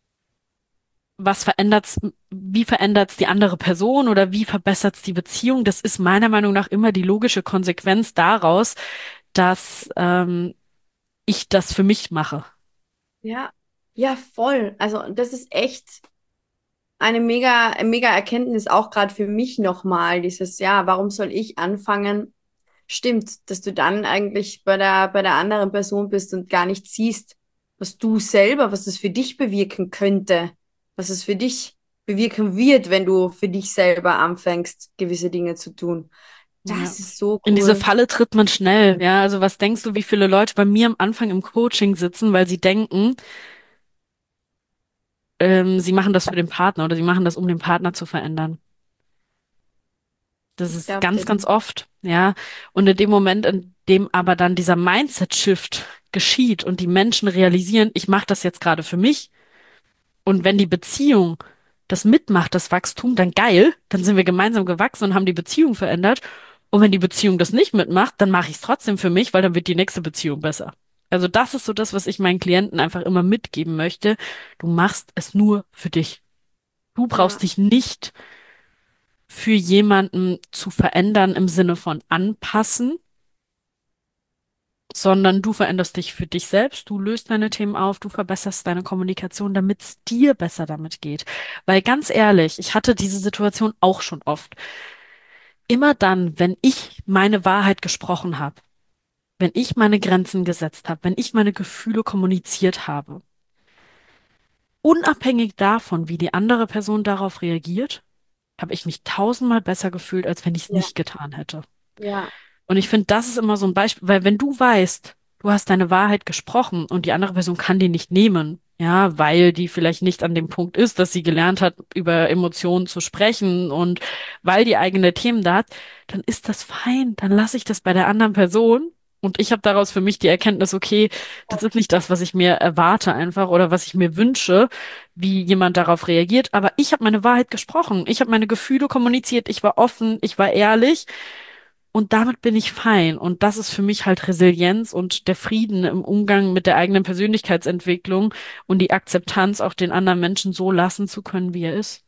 Speaker 2: was verändert's, wie verändert's die andere Person oder wie verbessert's die Beziehung? Das ist meiner Meinung nach immer die logische Konsequenz daraus, dass ähm, ich das für mich mache.
Speaker 1: Ja, ja, voll. Also das ist echt eine mega, eine mega Erkenntnis auch gerade für mich nochmal. Dieses, ja, warum soll ich anfangen? Stimmt, dass du dann eigentlich bei der, bei der anderen Person bist und gar nicht siehst, was du selber, was es für dich bewirken könnte, was es für dich bewirken wird, wenn du für dich selber anfängst, gewisse Dinge zu tun.
Speaker 2: Ja.
Speaker 1: Das ist so
Speaker 2: In diese
Speaker 1: cool.
Speaker 2: Falle tritt man schnell. Ja, also was denkst du, wie viele Leute bei mir am Anfang im Coaching sitzen, weil sie denken, ähm, sie machen das für den Partner oder sie machen das, um den Partner zu verändern. Das
Speaker 1: Ich
Speaker 2: ist
Speaker 1: glaube
Speaker 2: ganz,
Speaker 1: dir.
Speaker 2: ganz oft, ja. Und in dem Moment, in dem aber dann dieser Mindset-Shift geschieht und die Menschen realisieren, ich mache das jetzt gerade für mich, und wenn die Beziehung das mitmacht, das Wachstum, dann geil, dann sind wir gemeinsam gewachsen und haben die Beziehung verändert. Und wenn die Beziehung das nicht mitmacht, dann mache ich es trotzdem für mich, weil dann wird die nächste Beziehung besser. Also das ist so das, was ich meinen Klienten einfach immer mitgeben möchte. Du machst es nur für dich. Du brauchst
Speaker 1: Ja.
Speaker 2: dich nicht für jemanden zu verändern im Sinne von anpassen, sondern du veränderst dich für dich selbst, du löst deine Themen auf, du verbesserst deine Kommunikation, damit es dir besser damit geht. Weil ganz ehrlich, ich hatte diese Situation auch schon oft. Immer dann, wenn ich meine Wahrheit gesprochen habe, wenn ich meine Grenzen gesetzt habe, wenn ich meine Gefühle kommuniziert habe, unabhängig davon, wie die andere Person darauf reagiert, habe ich mich tausendmal besser gefühlt, als wenn ich es
Speaker 1: Ja,
Speaker 2: nicht getan hätte.
Speaker 1: ja,
Speaker 2: Und ich finde, das ist immer so ein Beispiel, weil wenn du weißt, du hast deine Wahrheit gesprochen und die andere Person kann die nicht nehmen, ja, weil die vielleicht nicht an dem Punkt ist, dass sie gelernt hat, über Emotionen zu sprechen und weil die eigene Themen da hat, dann ist das fein. Dann lasse ich das bei der anderen Person. Und ich habe daraus für mich die Erkenntnis, okay, das ist nicht das, was ich mir erwarte einfach oder was ich mir wünsche, wie jemand darauf reagiert. Aber ich habe meine Wahrheit gesprochen. Ich habe meine Gefühle kommuniziert. Ich war offen. Ich war ehrlich. Und damit bin ich fein. Und das ist für mich halt Resilienz und der Frieden im Umgang mit der eigenen Persönlichkeitsentwicklung und die Akzeptanz, auch den anderen Menschen so lassen zu können, wie er ist.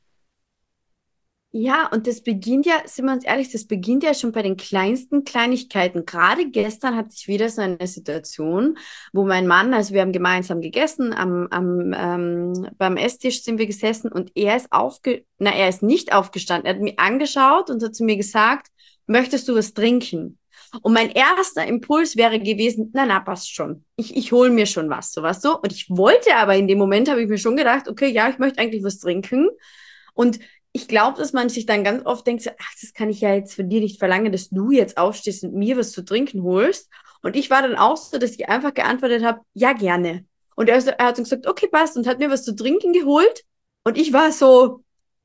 Speaker 1: ja, und das beginnt ja, sind wir uns ehrlich, das beginnt ja schon bei den kleinsten Kleinigkeiten. Gerade gestern hatte ich wieder so eine Situation, wo mein Mann, also wir haben gemeinsam gegessen, am, am, ähm, beim Esstisch sind wir gesessen und er ist aufge, na, er ist nicht aufgestanden. Er hat mich angeschaut und hat zu mir gesagt, möchtest du was trinken? Und mein erster Impuls wäre gewesen, na, na, passt schon. Ich, ich hole mir schon was, so was so. Und ich wollte aber in dem Moment, habe ich mir schon gedacht, okay, ja, ich möchte eigentlich was trinken. Und ich glaube, dass man sich dann ganz oft denkt, so, ach, das kann ich ja jetzt von dir nicht verlangen, dass du jetzt aufstehst und mir was zu trinken holst. Und ich war dann auch so, dass ich einfach geantwortet habe, ja, gerne. Und er, er hat dann gesagt, okay, passt, und hat mir was zu trinken geholt. Und ich war so,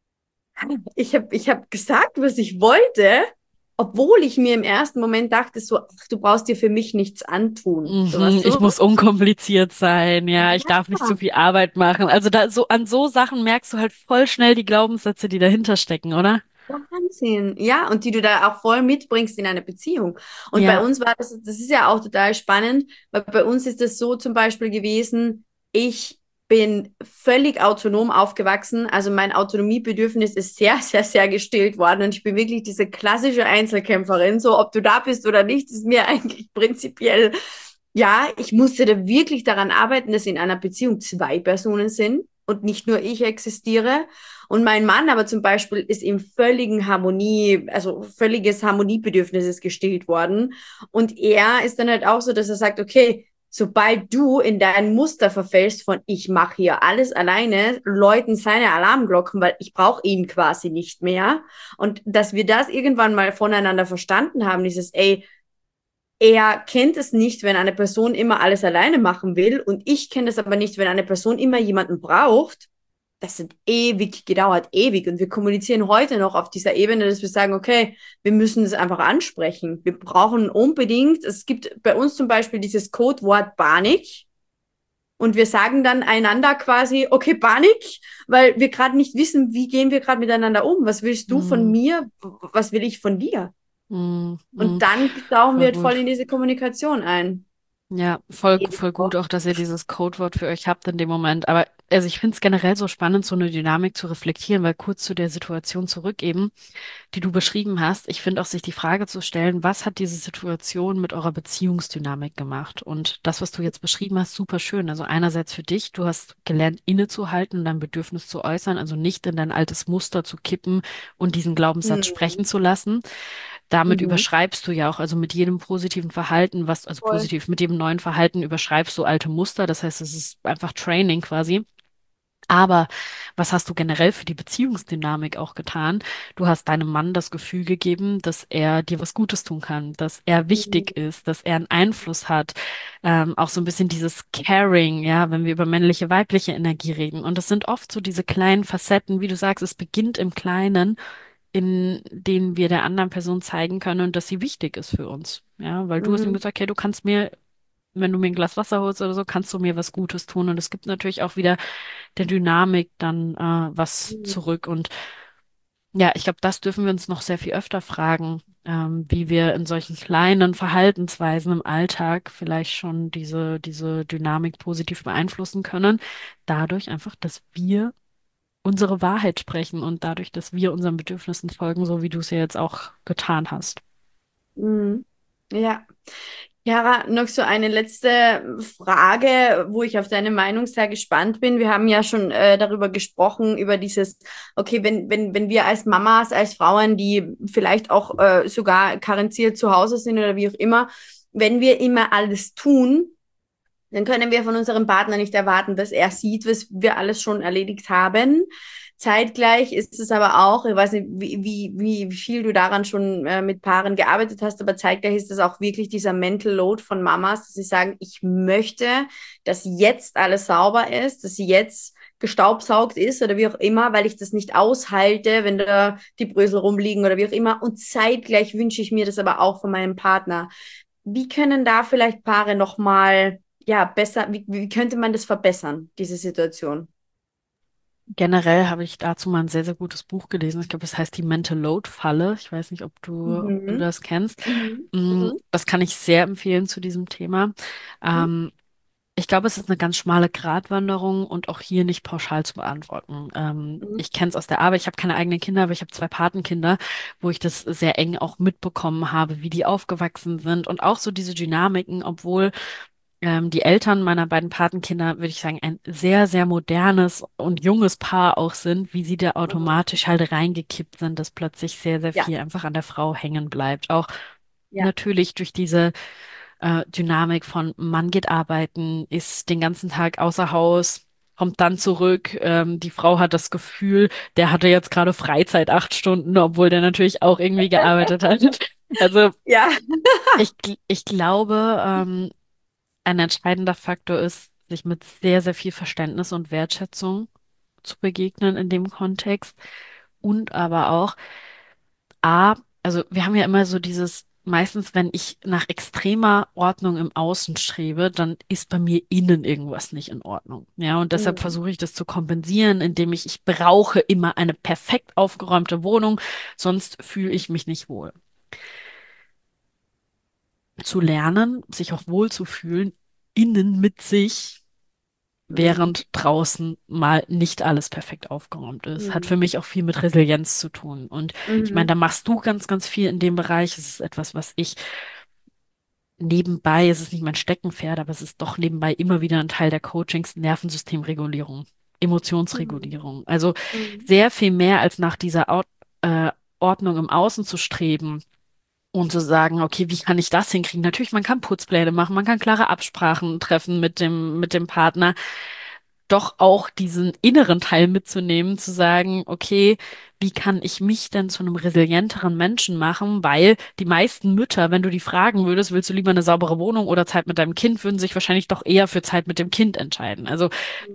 Speaker 1: ich habe ich hab gesagt, was ich wollte, obwohl ich mir im ersten Moment dachte, so, ach, du brauchst dir für mich nichts antun. So
Speaker 2: Mhm,
Speaker 1: was
Speaker 2: ich
Speaker 1: so.
Speaker 2: muss unkompliziert sein, ja, ich darf nicht
Speaker 1: Ja.
Speaker 2: zu viel Arbeit machen. Also da so an so Sachen merkst du halt voll schnell die Glaubenssätze, die dahinter stecken, oder?
Speaker 1: Wahnsinn. Ja, und die du da auch voll mitbringst in eine Beziehung. Und bei
Speaker 2: Ja.
Speaker 1: uns war das, das ist ja auch total spannend, weil bei uns ist es so zum Beispiel gewesen, ich bin völlig autonom aufgewachsen. Also mein Autonomiebedürfnis ist sehr, sehr, sehr gestillt worden. Und ich bin wirklich diese klassische Einzelkämpferin. So, ob du da bist oder nicht, ist mir eigentlich prinzipiell, ja, ich musste da wirklich daran arbeiten, dass in einer Beziehung zwei Personen sind und nicht nur ich existiere. Und mein Mann aber zum Beispiel ist im völligen Harmonie, also völliges Harmoniebedürfnis ist gestillt worden. Und er ist dann halt auch so, dass er sagt, okay, sobald du in dein Muster verfällst von ich mache hier alles alleine, läuten seine Alarmglocken, weil ich brauche ihn quasi nicht mehr. Und dass wir das irgendwann mal voneinander verstanden haben, dieses, ey, er kennt es nicht, wenn eine Person immer alles alleine machen will und ich kenne es aber nicht, wenn eine Person immer jemanden braucht. Das hat ewig gedauert, ewig. Und wir kommunizieren heute noch auf dieser Ebene, dass wir sagen, okay, wir müssen das einfach ansprechen. Wir brauchen unbedingt, es gibt bei uns zum Beispiel dieses Codewort Panik. Und wir sagen dann einander quasi, okay, Panik, weil wir gerade nicht wissen, wie gehen wir gerade miteinander um. Was willst du von
Speaker 2: Mm,
Speaker 1: mir? Was will ich von dir?
Speaker 2: mm, mm,
Speaker 1: Und dann tauchen wir
Speaker 2: voll
Speaker 1: halt voll
Speaker 2: gut.
Speaker 1: in diese Kommunikation ein.
Speaker 2: Ja, voll, voll gut auch, dass ihr dieses Codewort für euch habt in dem Moment. Aber also ich finde es generell so spannend, so eine Dynamik zu reflektieren, weil kurz zu der Situation zurück eben, die du beschrieben hast, ich finde auch sich die Frage zu stellen, was hat diese Situation mit eurer Beziehungsdynamik gemacht? Und das, was du jetzt beschrieben hast, super schön. Also einerseits für dich, du hast gelernt, innezuhalten und dein Bedürfnis zu äußern, also nicht in dein altes Muster zu kippen und diesen Glaubenssatz
Speaker 1: Mhm.
Speaker 2: sprechen zu lassen. Damit
Speaker 1: Mhm.
Speaker 2: überschreibst du ja auch, also mit jedem positiven Verhalten, was, also
Speaker 1: Voll.
Speaker 2: positiv, mit jedem neuen Verhalten überschreibst du alte Muster. Das heißt, es ist einfach Training quasi. Aber was hast du generell für die Beziehungsdynamik auch getan? Du hast deinem Mann das Gefühl gegeben, dass er dir was Gutes tun kann, dass er
Speaker 1: Mhm.
Speaker 2: wichtig ist, dass er einen Einfluss hat. Ähm, auch so ein bisschen dieses Caring, ja, wenn wir über männliche, weibliche Energie reden. Und das sind oft so diese kleinen Facetten, wie du sagst, es beginnt im Kleinen, in denen wir der anderen Person zeigen können, dass sie wichtig ist für uns. Ja, weil du hast ihm
Speaker 1: Mhm.
Speaker 2: gesagt, hey, du kannst mir, wenn du mir ein Glas Wasser holst oder so, kannst du mir was Gutes tun. Und es gibt natürlich auch wieder der Dynamik dann äh, was
Speaker 1: Mhm.
Speaker 2: zurück. Und ja, ich glaube, das dürfen wir uns noch sehr viel öfter fragen, ähm, wie wir in solchen kleinen Verhaltensweisen im Alltag vielleicht schon diese, diese Dynamik positiv beeinflussen können. Dadurch einfach, dass wir unsere Wahrheit sprechen und dadurch, dass wir unseren Bedürfnissen folgen, so wie du es ja jetzt auch getan hast.
Speaker 1: Mhm. Ja. Chiara, noch so eine letzte Frage, wo ich auf deine Meinung sehr gespannt bin. Wir haben ja schon äh, darüber gesprochen, über dieses, okay, wenn, wenn, wenn wir als Mamas, als Frauen, die vielleicht auch äh, sogar karenziert zu Hause sind oder wie auch immer, wenn wir immer alles tun, dann können wir von unserem Partner nicht erwarten, dass er sieht, was wir alles schon erledigt haben. Zeitgleich ist es aber auch, ich weiß nicht, wie, wie, wie viel du daran schon äh, mit Paaren gearbeitet hast, aber zeitgleich ist es auch wirklich dieser Mental Load von Mamas, dass sie sagen, ich möchte, dass jetzt alles sauber ist, dass sie jetzt gestaubsaugt ist oder wie auch immer, weil ich das nicht aushalte, wenn da die Brösel rumliegen oder wie auch immer. Und zeitgleich wünsche ich mir das aber auch von meinem Partner. Wie können da vielleicht Paare nochmal, ja, besser, wie, wie könnte man das verbessern, diese Situation?
Speaker 2: Generell habe ich dazu mal ein sehr, sehr gutes Buch gelesen. Ich glaube, es heißt die Mental Load Falle. Ich weiß nicht, ob du, ob du
Speaker 1: Mhm.
Speaker 2: das kennst.
Speaker 1: Mhm.
Speaker 2: Mm,
Speaker 1: Mhm.
Speaker 2: Das kann ich sehr empfehlen zu diesem Thema. Ähm, Ich glaube, es ist eine ganz schmale Gratwanderung und auch hier nicht pauschal zu beantworten. Ähm,
Speaker 1: Mhm.
Speaker 2: ich kenne es aus der Arbeit. Ich habe keine eigenen Kinder, aber ich habe zwei Patenkinder, wo ich das sehr eng auch mitbekommen habe, wie die aufgewachsen sind und auch so diese Dynamiken, obwohl ähm, die Eltern meiner beiden Patenkinder, würde ich sagen, ein sehr, sehr modernes und junges Paar auch sind, wie sie da
Speaker 1: Mhm.
Speaker 2: automatisch halt reingekippt sind, dass plötzlich sehr, sehr
Speaker 1: Ja,
Speaker 2: viel einfach an der Frau hängen bleibt. Auch
Speaker 1: ja.
Speaker 2: natürlich durch diese äh, Dynamik von Mann geht arbeiten, ist den ganzen Tag außer Haus, kommt dann zurück. Ähm, die Frau hat das Gefühl, der hatte jetzt gerade Freizeit acht Stunden, obwohl der natürlich auch irgendwie gearbeitet hat. Also
Speaker 1: Ja.
Speaker 2: ich, gl- ich glaube, ähm, ein entscheidender Faktor ist, sich mit sehr, sehr viel Verständnis und Wertschätzung zu begegnen in dem Kontext und aber auch A, also wir haben ja immer so dieses meistens, wenn ich nach extremer Ordnung im Außen strebe, dann ist bei mir innen irgendwas nicht in Ordnung. Ja, und deshalb
Speaker 1: Mhm.
Speaker 2: versuche ich das zu kompensieren, indem ich, ich brauche immer eine perfekt aufgeräumte Wohnung, sonst fühle ich mich nicht wohl. Zu lernen, sich auch wohl zu fühlen, innen mit sich,
Speaker 1: Mhm.
Speaker 2: während draußen mal nicht alles perfekt aufgeräumt ist. Hat
Speaker 1: Mhm.
Speaker 2: für mich auch viel mit Resilienz zu tun. Und ich meine,
Speaker 1: Mhm.
Speaker 2: da machst du ganz, ganz viel in dem Bereich. Es ist etwas, was ich nebenbei, es ist nicht mein Steckenpferd, aber es ist doch nebenbei immer wieder ein Teil der Coachings, Nervensystemregulierung,
Speaker 1: Mhm.
Speaker 2: Emotionsregulierung. Also
Speaker 1: Mhm.
Speaker 2: sehr viel mehr als nach dieser Ort, äh, Ordnung im Außen zu streben und zu sagen, okay, wie kann ich das hinkriegen? Natürlich, man kann Putzpläne machen, man kann klare Absprachen treffen mit dem, mit dem Partner, doch auch diesen inneren Teil mitzunehmen, zu sagen, okay, wie kann ich mich denn zu einem resilienteren Menschen machen? Weil die meisten Mütter, wenn du die fragen würdest, willst du lieber eine saubere Wohnung oder Zeit mit deinem Kind, würden sich wahrscheinlich doch eher für Zeit mit dem Kind entscheiden. Also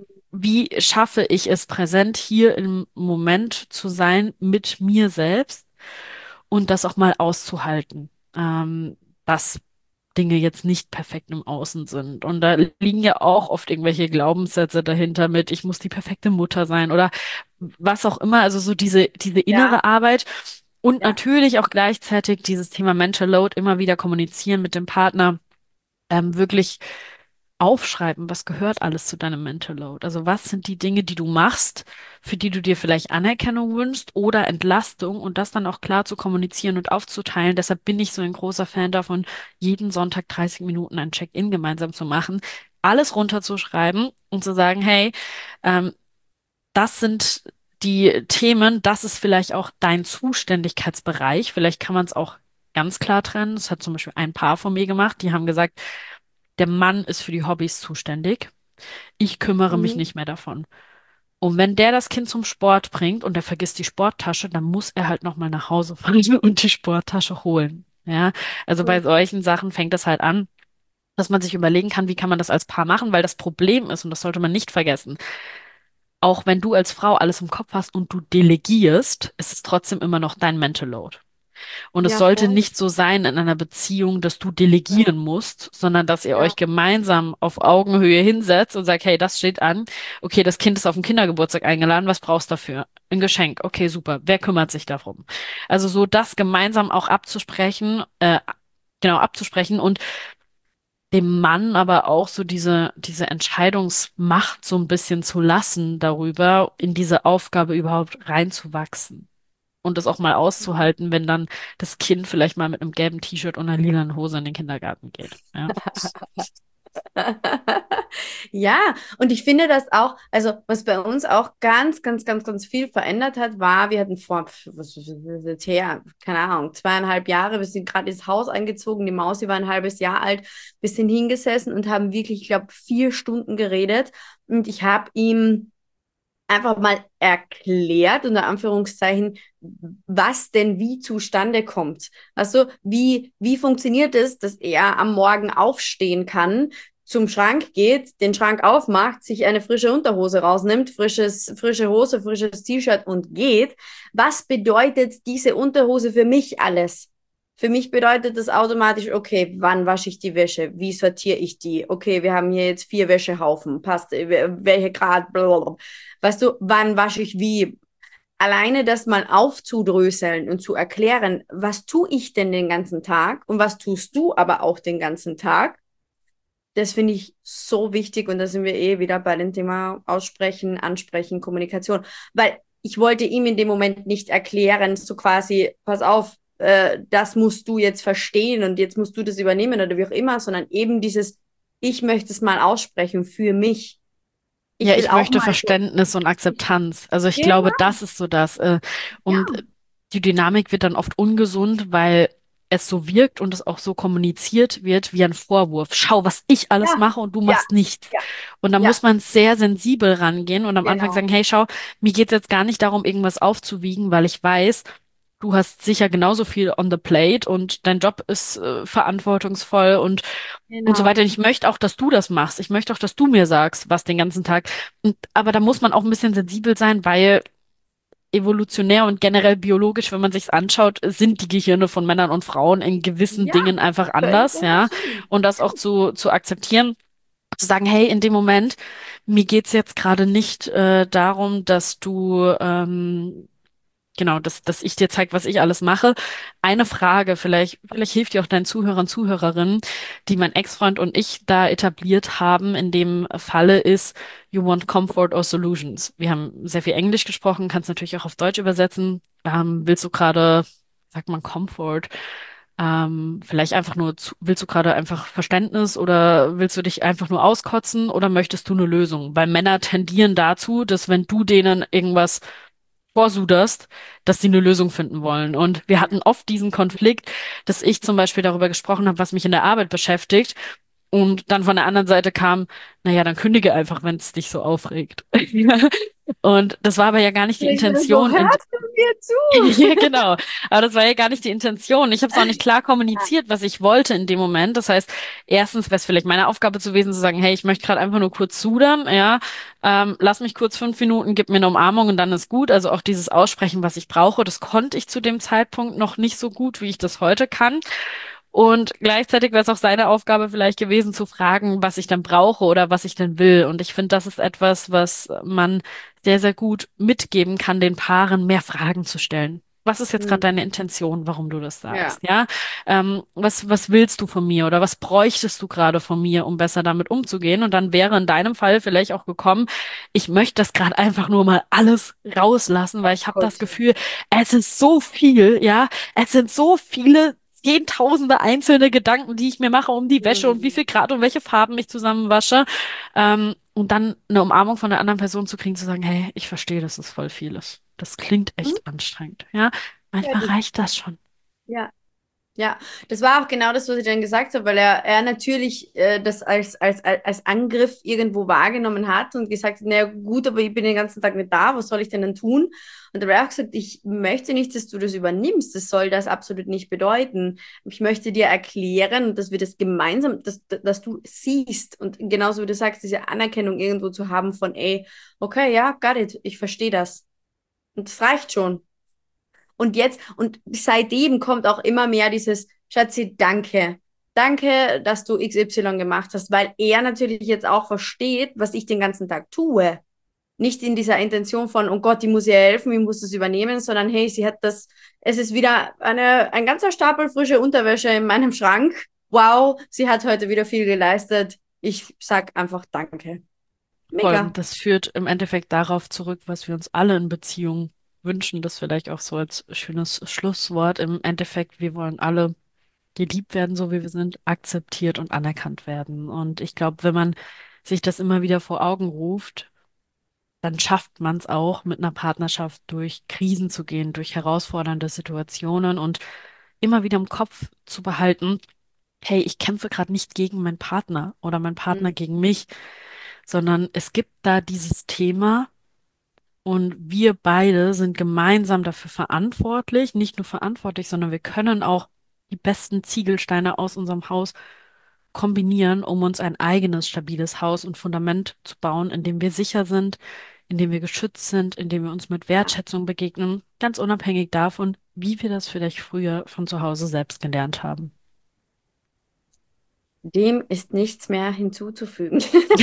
Speaker 2: wie schaffe ich es, präsent hier im Moment zu sein mit mir selbst und das auch mal auszuhalten? Ähm, dass Dinge jetzt nicht perfekt im Außen sind. Und da liegen ja auch oft irgendwelche Glaubenssätze dahinter mit, ich muss die perfekte Mutter sein oder was auch immer. Also so diese, diese
Speaker 1: Ja,
Speaker 2: innere Arbeit und
Speaker 1: ja.
Speaker 2: natürlich auch gleichzeitig dieses Thema Mental Load immer wieder kommunizieren mit dem Partner, ähm, wirklich aufschreiben, was gehört alles zu deinem Mental Load? Also was sind die Dinge, die du machst, für die du dir vielleicht Anerkennung wünschst oder Entlastung und das dann auch klar zu kommunizieren und aufzuteilen. Deshalb bin ich so ein großer Fan davon, jeden Sonntag dreißig Minuten ein Check-in gemeinsam zu machen, alles runterzuschreiben und zu sagen, hey, ähm, das sind die Themen, das ist vielleicht auch dein Zuständigkeitsbereich. Vielleicht kann man es auch ganz klar trennen. Das hat zum Beispiel ein Paar von mir gemacht. Die haben gesagt, der Mann ist für die Hobbys zuständig. Ich kümmere mich
Speaker 1: Mhm.
Speaker 2: nicht mehr davon. Und wenn der das Kind zum Sport bringt und er vergisst die Sporttasche, dann muss er halt nochmal nach Hause fahren und die Sporttasche holen. Ja, also bei
Speaker 1: Mhm.
Speaker 2: solchen Sachen fängt es halt an, dass man sich überlegen kann, wie kann man das als Paar machen, weil das Problem ist, und das sollte man nicht vergessen, auch wenn du als Frau alles im Kopf hast und du delegierst, ist es trotzdem immer noch dein Mental Load. Und es
Speaker 1: Ja,
Speaker 2: sollte
Speaker 1: voll.
Speaker 2: nicht so sein in einer Beziehung, dass du
Speaker 1: Ja,
Speaker 2: delegieren musst, sondern dass ihr
Speaker 1: ja.
Speaker 2: euch gemeinsam auf Augenhöhe hinsetzt und sagt, hey, das steht an. Okay, das Kind ist auf den Kindergeburtstag eingeladen. Was brauchst du dafür? Ein Geschenk. Okay, super. Wer kümmert sich darum? Also so das gemeinsam auch abzusprechen, äh, genau abzusprechen und dem Mann aber auch so diese, diese Entscheidungsmacht so ein bisschen zu lassen darüber, in diese Aufgabe überhaupt reinzuwachsen und das auch mal auszuhalten, wenn dann das Kind vielleicht mal mit einem gelben T-Shirt und einer lilanen Hose in den Kindergarten geht. Ja.
Speaker 1: Ja, und ich finde das auch, also was bei uns auch ganz, ganz, ganz, ganz viel verändert hat, war, wir hatten vor, pf, was ist das jetzt her, keine Ahnung, zweieinhalb Jahre, wir sind gerade ins Haus eingezogen, die Maus, die war ein halbes Jahr alt, wir sind hingesessen und haben wirklich, ich glaube, vier Stunden geredet und ich habe ihm einfach mal erklärt, unter Anführungszeichen, was denn wie zustande kommt. Also wie, wie funktioniert es, dass er am Morgen aufstehen kann, zum Schrank geht, den Schrank aufmacht, sich eine frische Unterhose rausnimmt, frisches, frische Hose, frisches T-Shirt und geht. Was bedeutet diese Unterhose für mich alles? Für mich bedeutet das automatisch, okay, wann wasche ich die Wäsche? Wie sortiere ich die? Okay, wir haben hier jetzt vier Wäschehaufen. Passt, welche Grad? Blablabla. Weißt du, wann wasche ich wie? Alleine das mal aufzudröseln und zu erklären, was tue ich denn den ganzen Tag und was tust du aber auch den ganzen Tag, das finde ich so wichtig und da sind wir eh wieder bei dem Thema Aussprechen, Ansprechen, Kommunikation. Weil ich wollte ihm in dem Moment nicht erklären, so quasi, pass auf, äh, das musst du jetzt verstehen und jetzt musst du das übernehmen oder wie auch immer, sondern eben dieses, ich möchte es mal aussprechen für mich.
Speaker 2: Ja,
Speaker 1: Ich will
Speaker 2: ich
Speaker 1: auch
Speaker 2: möchte
Speaker 1: mal so.
Speaker 2: Verständnis und Akzeptanz. Also ich glaube,
Speaker 1: Genau,
Speaker 2: das ist so das. Äh, und
Speaker 1: ja,
Speaker 2: die Dynamik wird dann oft ungesund, weil es so wirkt und es auch so kommuniziert wird wie ein Vorwurf. Schau, was ich alles
Speaker 1: ja,
Speaker 2: mache und du
Speaker 1: ja,
Speaker 2: machst nichts.
Speaker 1: ja,
Speaker 2: Und da
Speaker 1: ja,
Speaker 2: muss man sehr sensibel rangehen und am Anfang
Speaker 1: genau,
Speaker 2: sagen, hey, schau, mir geht's jetzt gar nicht darum, irgendwas aufzuwiegen, weil ich weiß, du hast sicher genauso viel on the plate und dein Job ist äh, verantwortungsvoll und und so
Speaker 1: genau.
Speaker 2: weiter. Und ich möchte auch, dass du das machst. Ich möchte auch, dass du mir sagst, was den ganzen Tag. Und, aber da muss man auch ein bisschen sensibel sein, weil evolutionär und generell biologisch, wenn man sich's anschaut, sind die Gehirne von Männern und Frauen in gewissen
Speaker 1: Ja,
Speaker 2: Dingen einfach
Speaker 1: völlig
Speaker 2: anders, ja.
Speaker 1: unterschiedlich.
Speaker 2: Und das auch zu, zu akzeptieren, zu sagen, hey, in dem Moment, mir geht's jetzt gerade nicht äh, darum, dass du ähm, genau, dass, dass ich dir zeige, was ich alles mache. Eine Frage, vielleicht, vielleicht hilft dir auch deinen Zuhörern, Zuhörerinnen, die mein Ex-Freund und ich da etabliert haben, in dem Falle ist, you want comfort or solutions? Wir haben sehr viel Englisch gesprochen, kannst natürlich auch auf Deutsch übersetzen. Ähm, willst du gerade, sagt man Comfort, ähm, vielleicht einfach nur, zu, willst du gerade einfach Verständnis oder willst du dich einfach nur auskotzen oder möchtest du eine Lösung? Weil Männer tendieren dazu, dass wenn du denen irgendwas vorsuderst, dass sie eine Lösung finden wollen. Und wir hatten oft diesen Konflikt, dass ich zum Beispiel darüber gesprochen habe, was mich in der Arbeit beschäftigt. Und dann von der anderen Seite kam, naja, dann kündige einfach, wenn es dich so aufregt. Und das war aber ja gar nicht die
Speaker 1: Ich bin so,
Speaker 2: Intention. In,
Speaker 1: hörst du mir
Speaker 2: ja,
Speaker 1: zu?
Speaker 2: genau. Aber das war ja gar nicht die Intention. Ich habe es auch nicht klar kommuniziert, was ich wollte in dem Moment. Das heißt, erstens wäre es vielleicht meine Aufgabe gewesen, zu sagen, hey, ich möchte gerade einfach nur kurz sudern, ja, ähm, lass mich kurz fünf Minuten, gib mir eine Umarmung und dann ist gut. Also auch dieses Aussprechen, was ich brauche, das konnte ich zu dem Zeitpunkt noch nicht so gut, wie ich das heute kann. Und gleichzeitig wäre es auch seine Aufgabe vielleicht gewesen, zu fragen, was ich dann brauche oder was ich denn will. Und ich finde, das ist etwas, was man sehr, sehr gut mitgeben kann, den Paaren mehr Fragen zu stellen. Was ist jetzt gerade deine
Speaker 1: Hm.
Speaker 2: Intention, warum du das
Speaker 1: Ja.
Speaker 2: sagst? Ja, ähm, was, was willst du von mir oder was bräuchtest du gerade von mir, um besser damit umzugehen? Und dann wäre in deinem Fall vielleicht auch gekommen, ich möchte das gerade einfach nur mal alles rauslassen, weil ich habe das
Speaker 1: Auskotzen.
Speaker 2: Gefühl, es ist so viel, ja, es sind so viele zehntausende einzelne Gedanken, die ich mir mache um die Wäsche und wie
Speaker 1: Hm.
Speaker 2: viel Grad und welche Farben ich zusammenwasche. Ähm, und dann eine Umarmung von der anderen Person zu kriegen, zu sagen, hey, ich verstehe, dass es voll viel ist. Das klingt
Speaker 1: Hm?
Speaker 2: echt anstrengend. Ja, manchmal
Speaker 1: Fertig.
Speaker 2: reicht das schon.
Speaker 1: Ja. Ja, das war auch genau das, was ich dann gesagt habe, weil er, er natürlich äh, das als, als, als Angriff irgendwo wahrgenommen hat und gesagt hat, naja gut, aber ich bin den ganzen Tag nicht da, was soll ich denn dann tun? Und er hat auch gesagt, ich möchte nicht, dass du das übernimmst, das soll das absolut nicht bedeuten. Ich möchte dir erklären, dass wir das gemeinsam, dass, dass du siehst und genauso wie du sagst, diese Anerkennung irgendwo zu haben von, ey, okay, ja, got it, ich verstehe das. Und das reicht schon. Und jetzt, und seitdem kommt auch immer mehr dieses, Schatzi, danke. Danke, dass du X Y gemacht hast, weil er natürlich jetzt auch versteht, was ich den ganzen Tag tue. Nicht in dieser Intention von, oh Gott, ich muss ihr helfen, ich muss das übernehmen, sondern hey, sie hat das, es ist wieder eine, ein ganzer Stapel frische Unterwäsche in meinem Schrank. Wow, sie hat heute wieder viel geleistet. Ich sag einfach Danke.
Speaker 2: Voll.
Speaker 1: Mega.
Speaker 2: Und das führt im Endeffekt darauf zurück, was wir uns alle in Beziehungen wünschen. Das vielleicht auch so als schönes Schlusswort. Im Endeffekt, wir wollen alle geliebt werden, so wie wir sind, akzeptiert und anerkannt werden. Und ich glaube, wenn man sich das immer wieder vor Augen ruft, dann schafft man es auch, mit einer Partnerschaft durch Krisen zu gehen, durch herausfordernde Situationen und immer wieder im Kopf zu behalten, hey, ich kämpfe gerade nicht gegen meinen Partner oder mein Partner
Speaker 1: Mhm.
Speaker 2: gegen mich, sondern es gibt da dieses Thema und wir beide sind gemeinsam dafür verantwortlich, nicht nur verantwortlich, sondern wir können auch die besten Ziegelsteine aus unserem Haus kombinieren, um uns ein eigenes stabiles Haus und Fundament zu bauen, in dem wir sicher sind, in dem wir geschützt sind, in dem wir uns mit
Speaker 1: Ja.
Speaker 2: Wertschätzung begegnen, ganz unabhängig davon, wie wir das vielleicht früher von zu Hause selbst gelernt haben.
Speaker 1: Dem ist nichts mehr hinzuzufügen.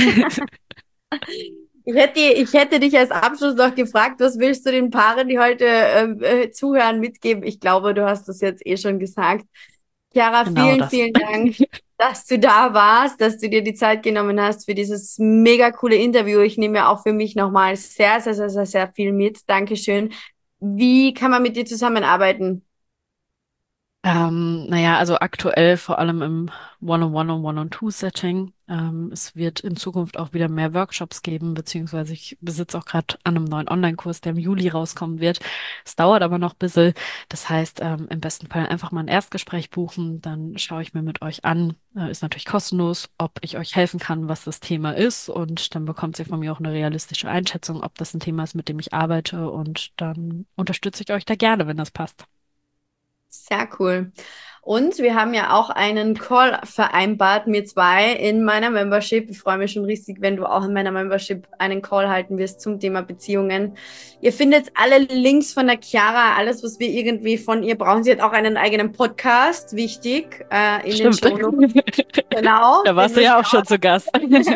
Speaker 1: Ich hätte, ich hätte dich als Abschluss noch gefragt, was willst du den Paaren, die heute ähm, äh, zuhören, mitgeben? Ich glaube, du hast das jetzt eh schon gesagt. Chiara,
Speaker 2: Genau
Speaker 1: vielen,
Speaker 2: das.
Speaker 1: vielen Dank, dass du da warst, dass du dir die Zeit genommen hast für dieses mega coole Interview. Ich nehme ja auch für mich nochmal sehr, sehr, sehr, sehr, sehr viel mit. Dankeschön. Wie kann man mit dir zusammenarbeiten?
Speaker 2: Ähm, naja, also aktuell vor allem im One-on-One und One-on-Two-Setting. Ähm, es wird in Zukunft auch wieder mehr Workshops geben, beziehungsweise ich besitze auch gerade an einem neuen Online-Kurs, der im Juli rauskommen wird. Es dauert aber noch ein bisschen. Das heißt, ähm, im besten Fall einfach mal ein Erstgespräch buchen, dann schaue ich mir mit euch an. Äh, ist natürlich kostenlos, ob ich euch helfen kann, was das Thema ist. Und dann bekommt ihr von mir auch eine realistische Einschätzung, ob das ein Thema ist, mit dem ich arbeite. Und dann unterstütze ich euch da gerne, wenn das passt.
Speaker 1: Sehr cool. Und wir haben ja auch einen Call vereinbart, mir zwei in meiner Membership. Ich freue mich schon riesig, wenn du auch in meiner Membership einen Call halten wirst zum Thema Beziehungen. Ihr findet alle Links von der Chiara, alles, was wir irgendwie von ihr brauchen. Sie hat auch einen eigenen Podcast, wichtig, äh, in
Speaker 2: Stimmt.
Speaker 1: den Shownotes. Genau.
Speaker 2: Da warst du ja auch schon zu Gast.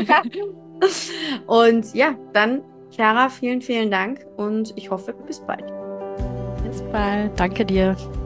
Speaker 1: Und ja, dann, Chiara, vielen, vielen Dank und ich hoffe, bis bald.
Speaker 2: Bis bald. Danke dir.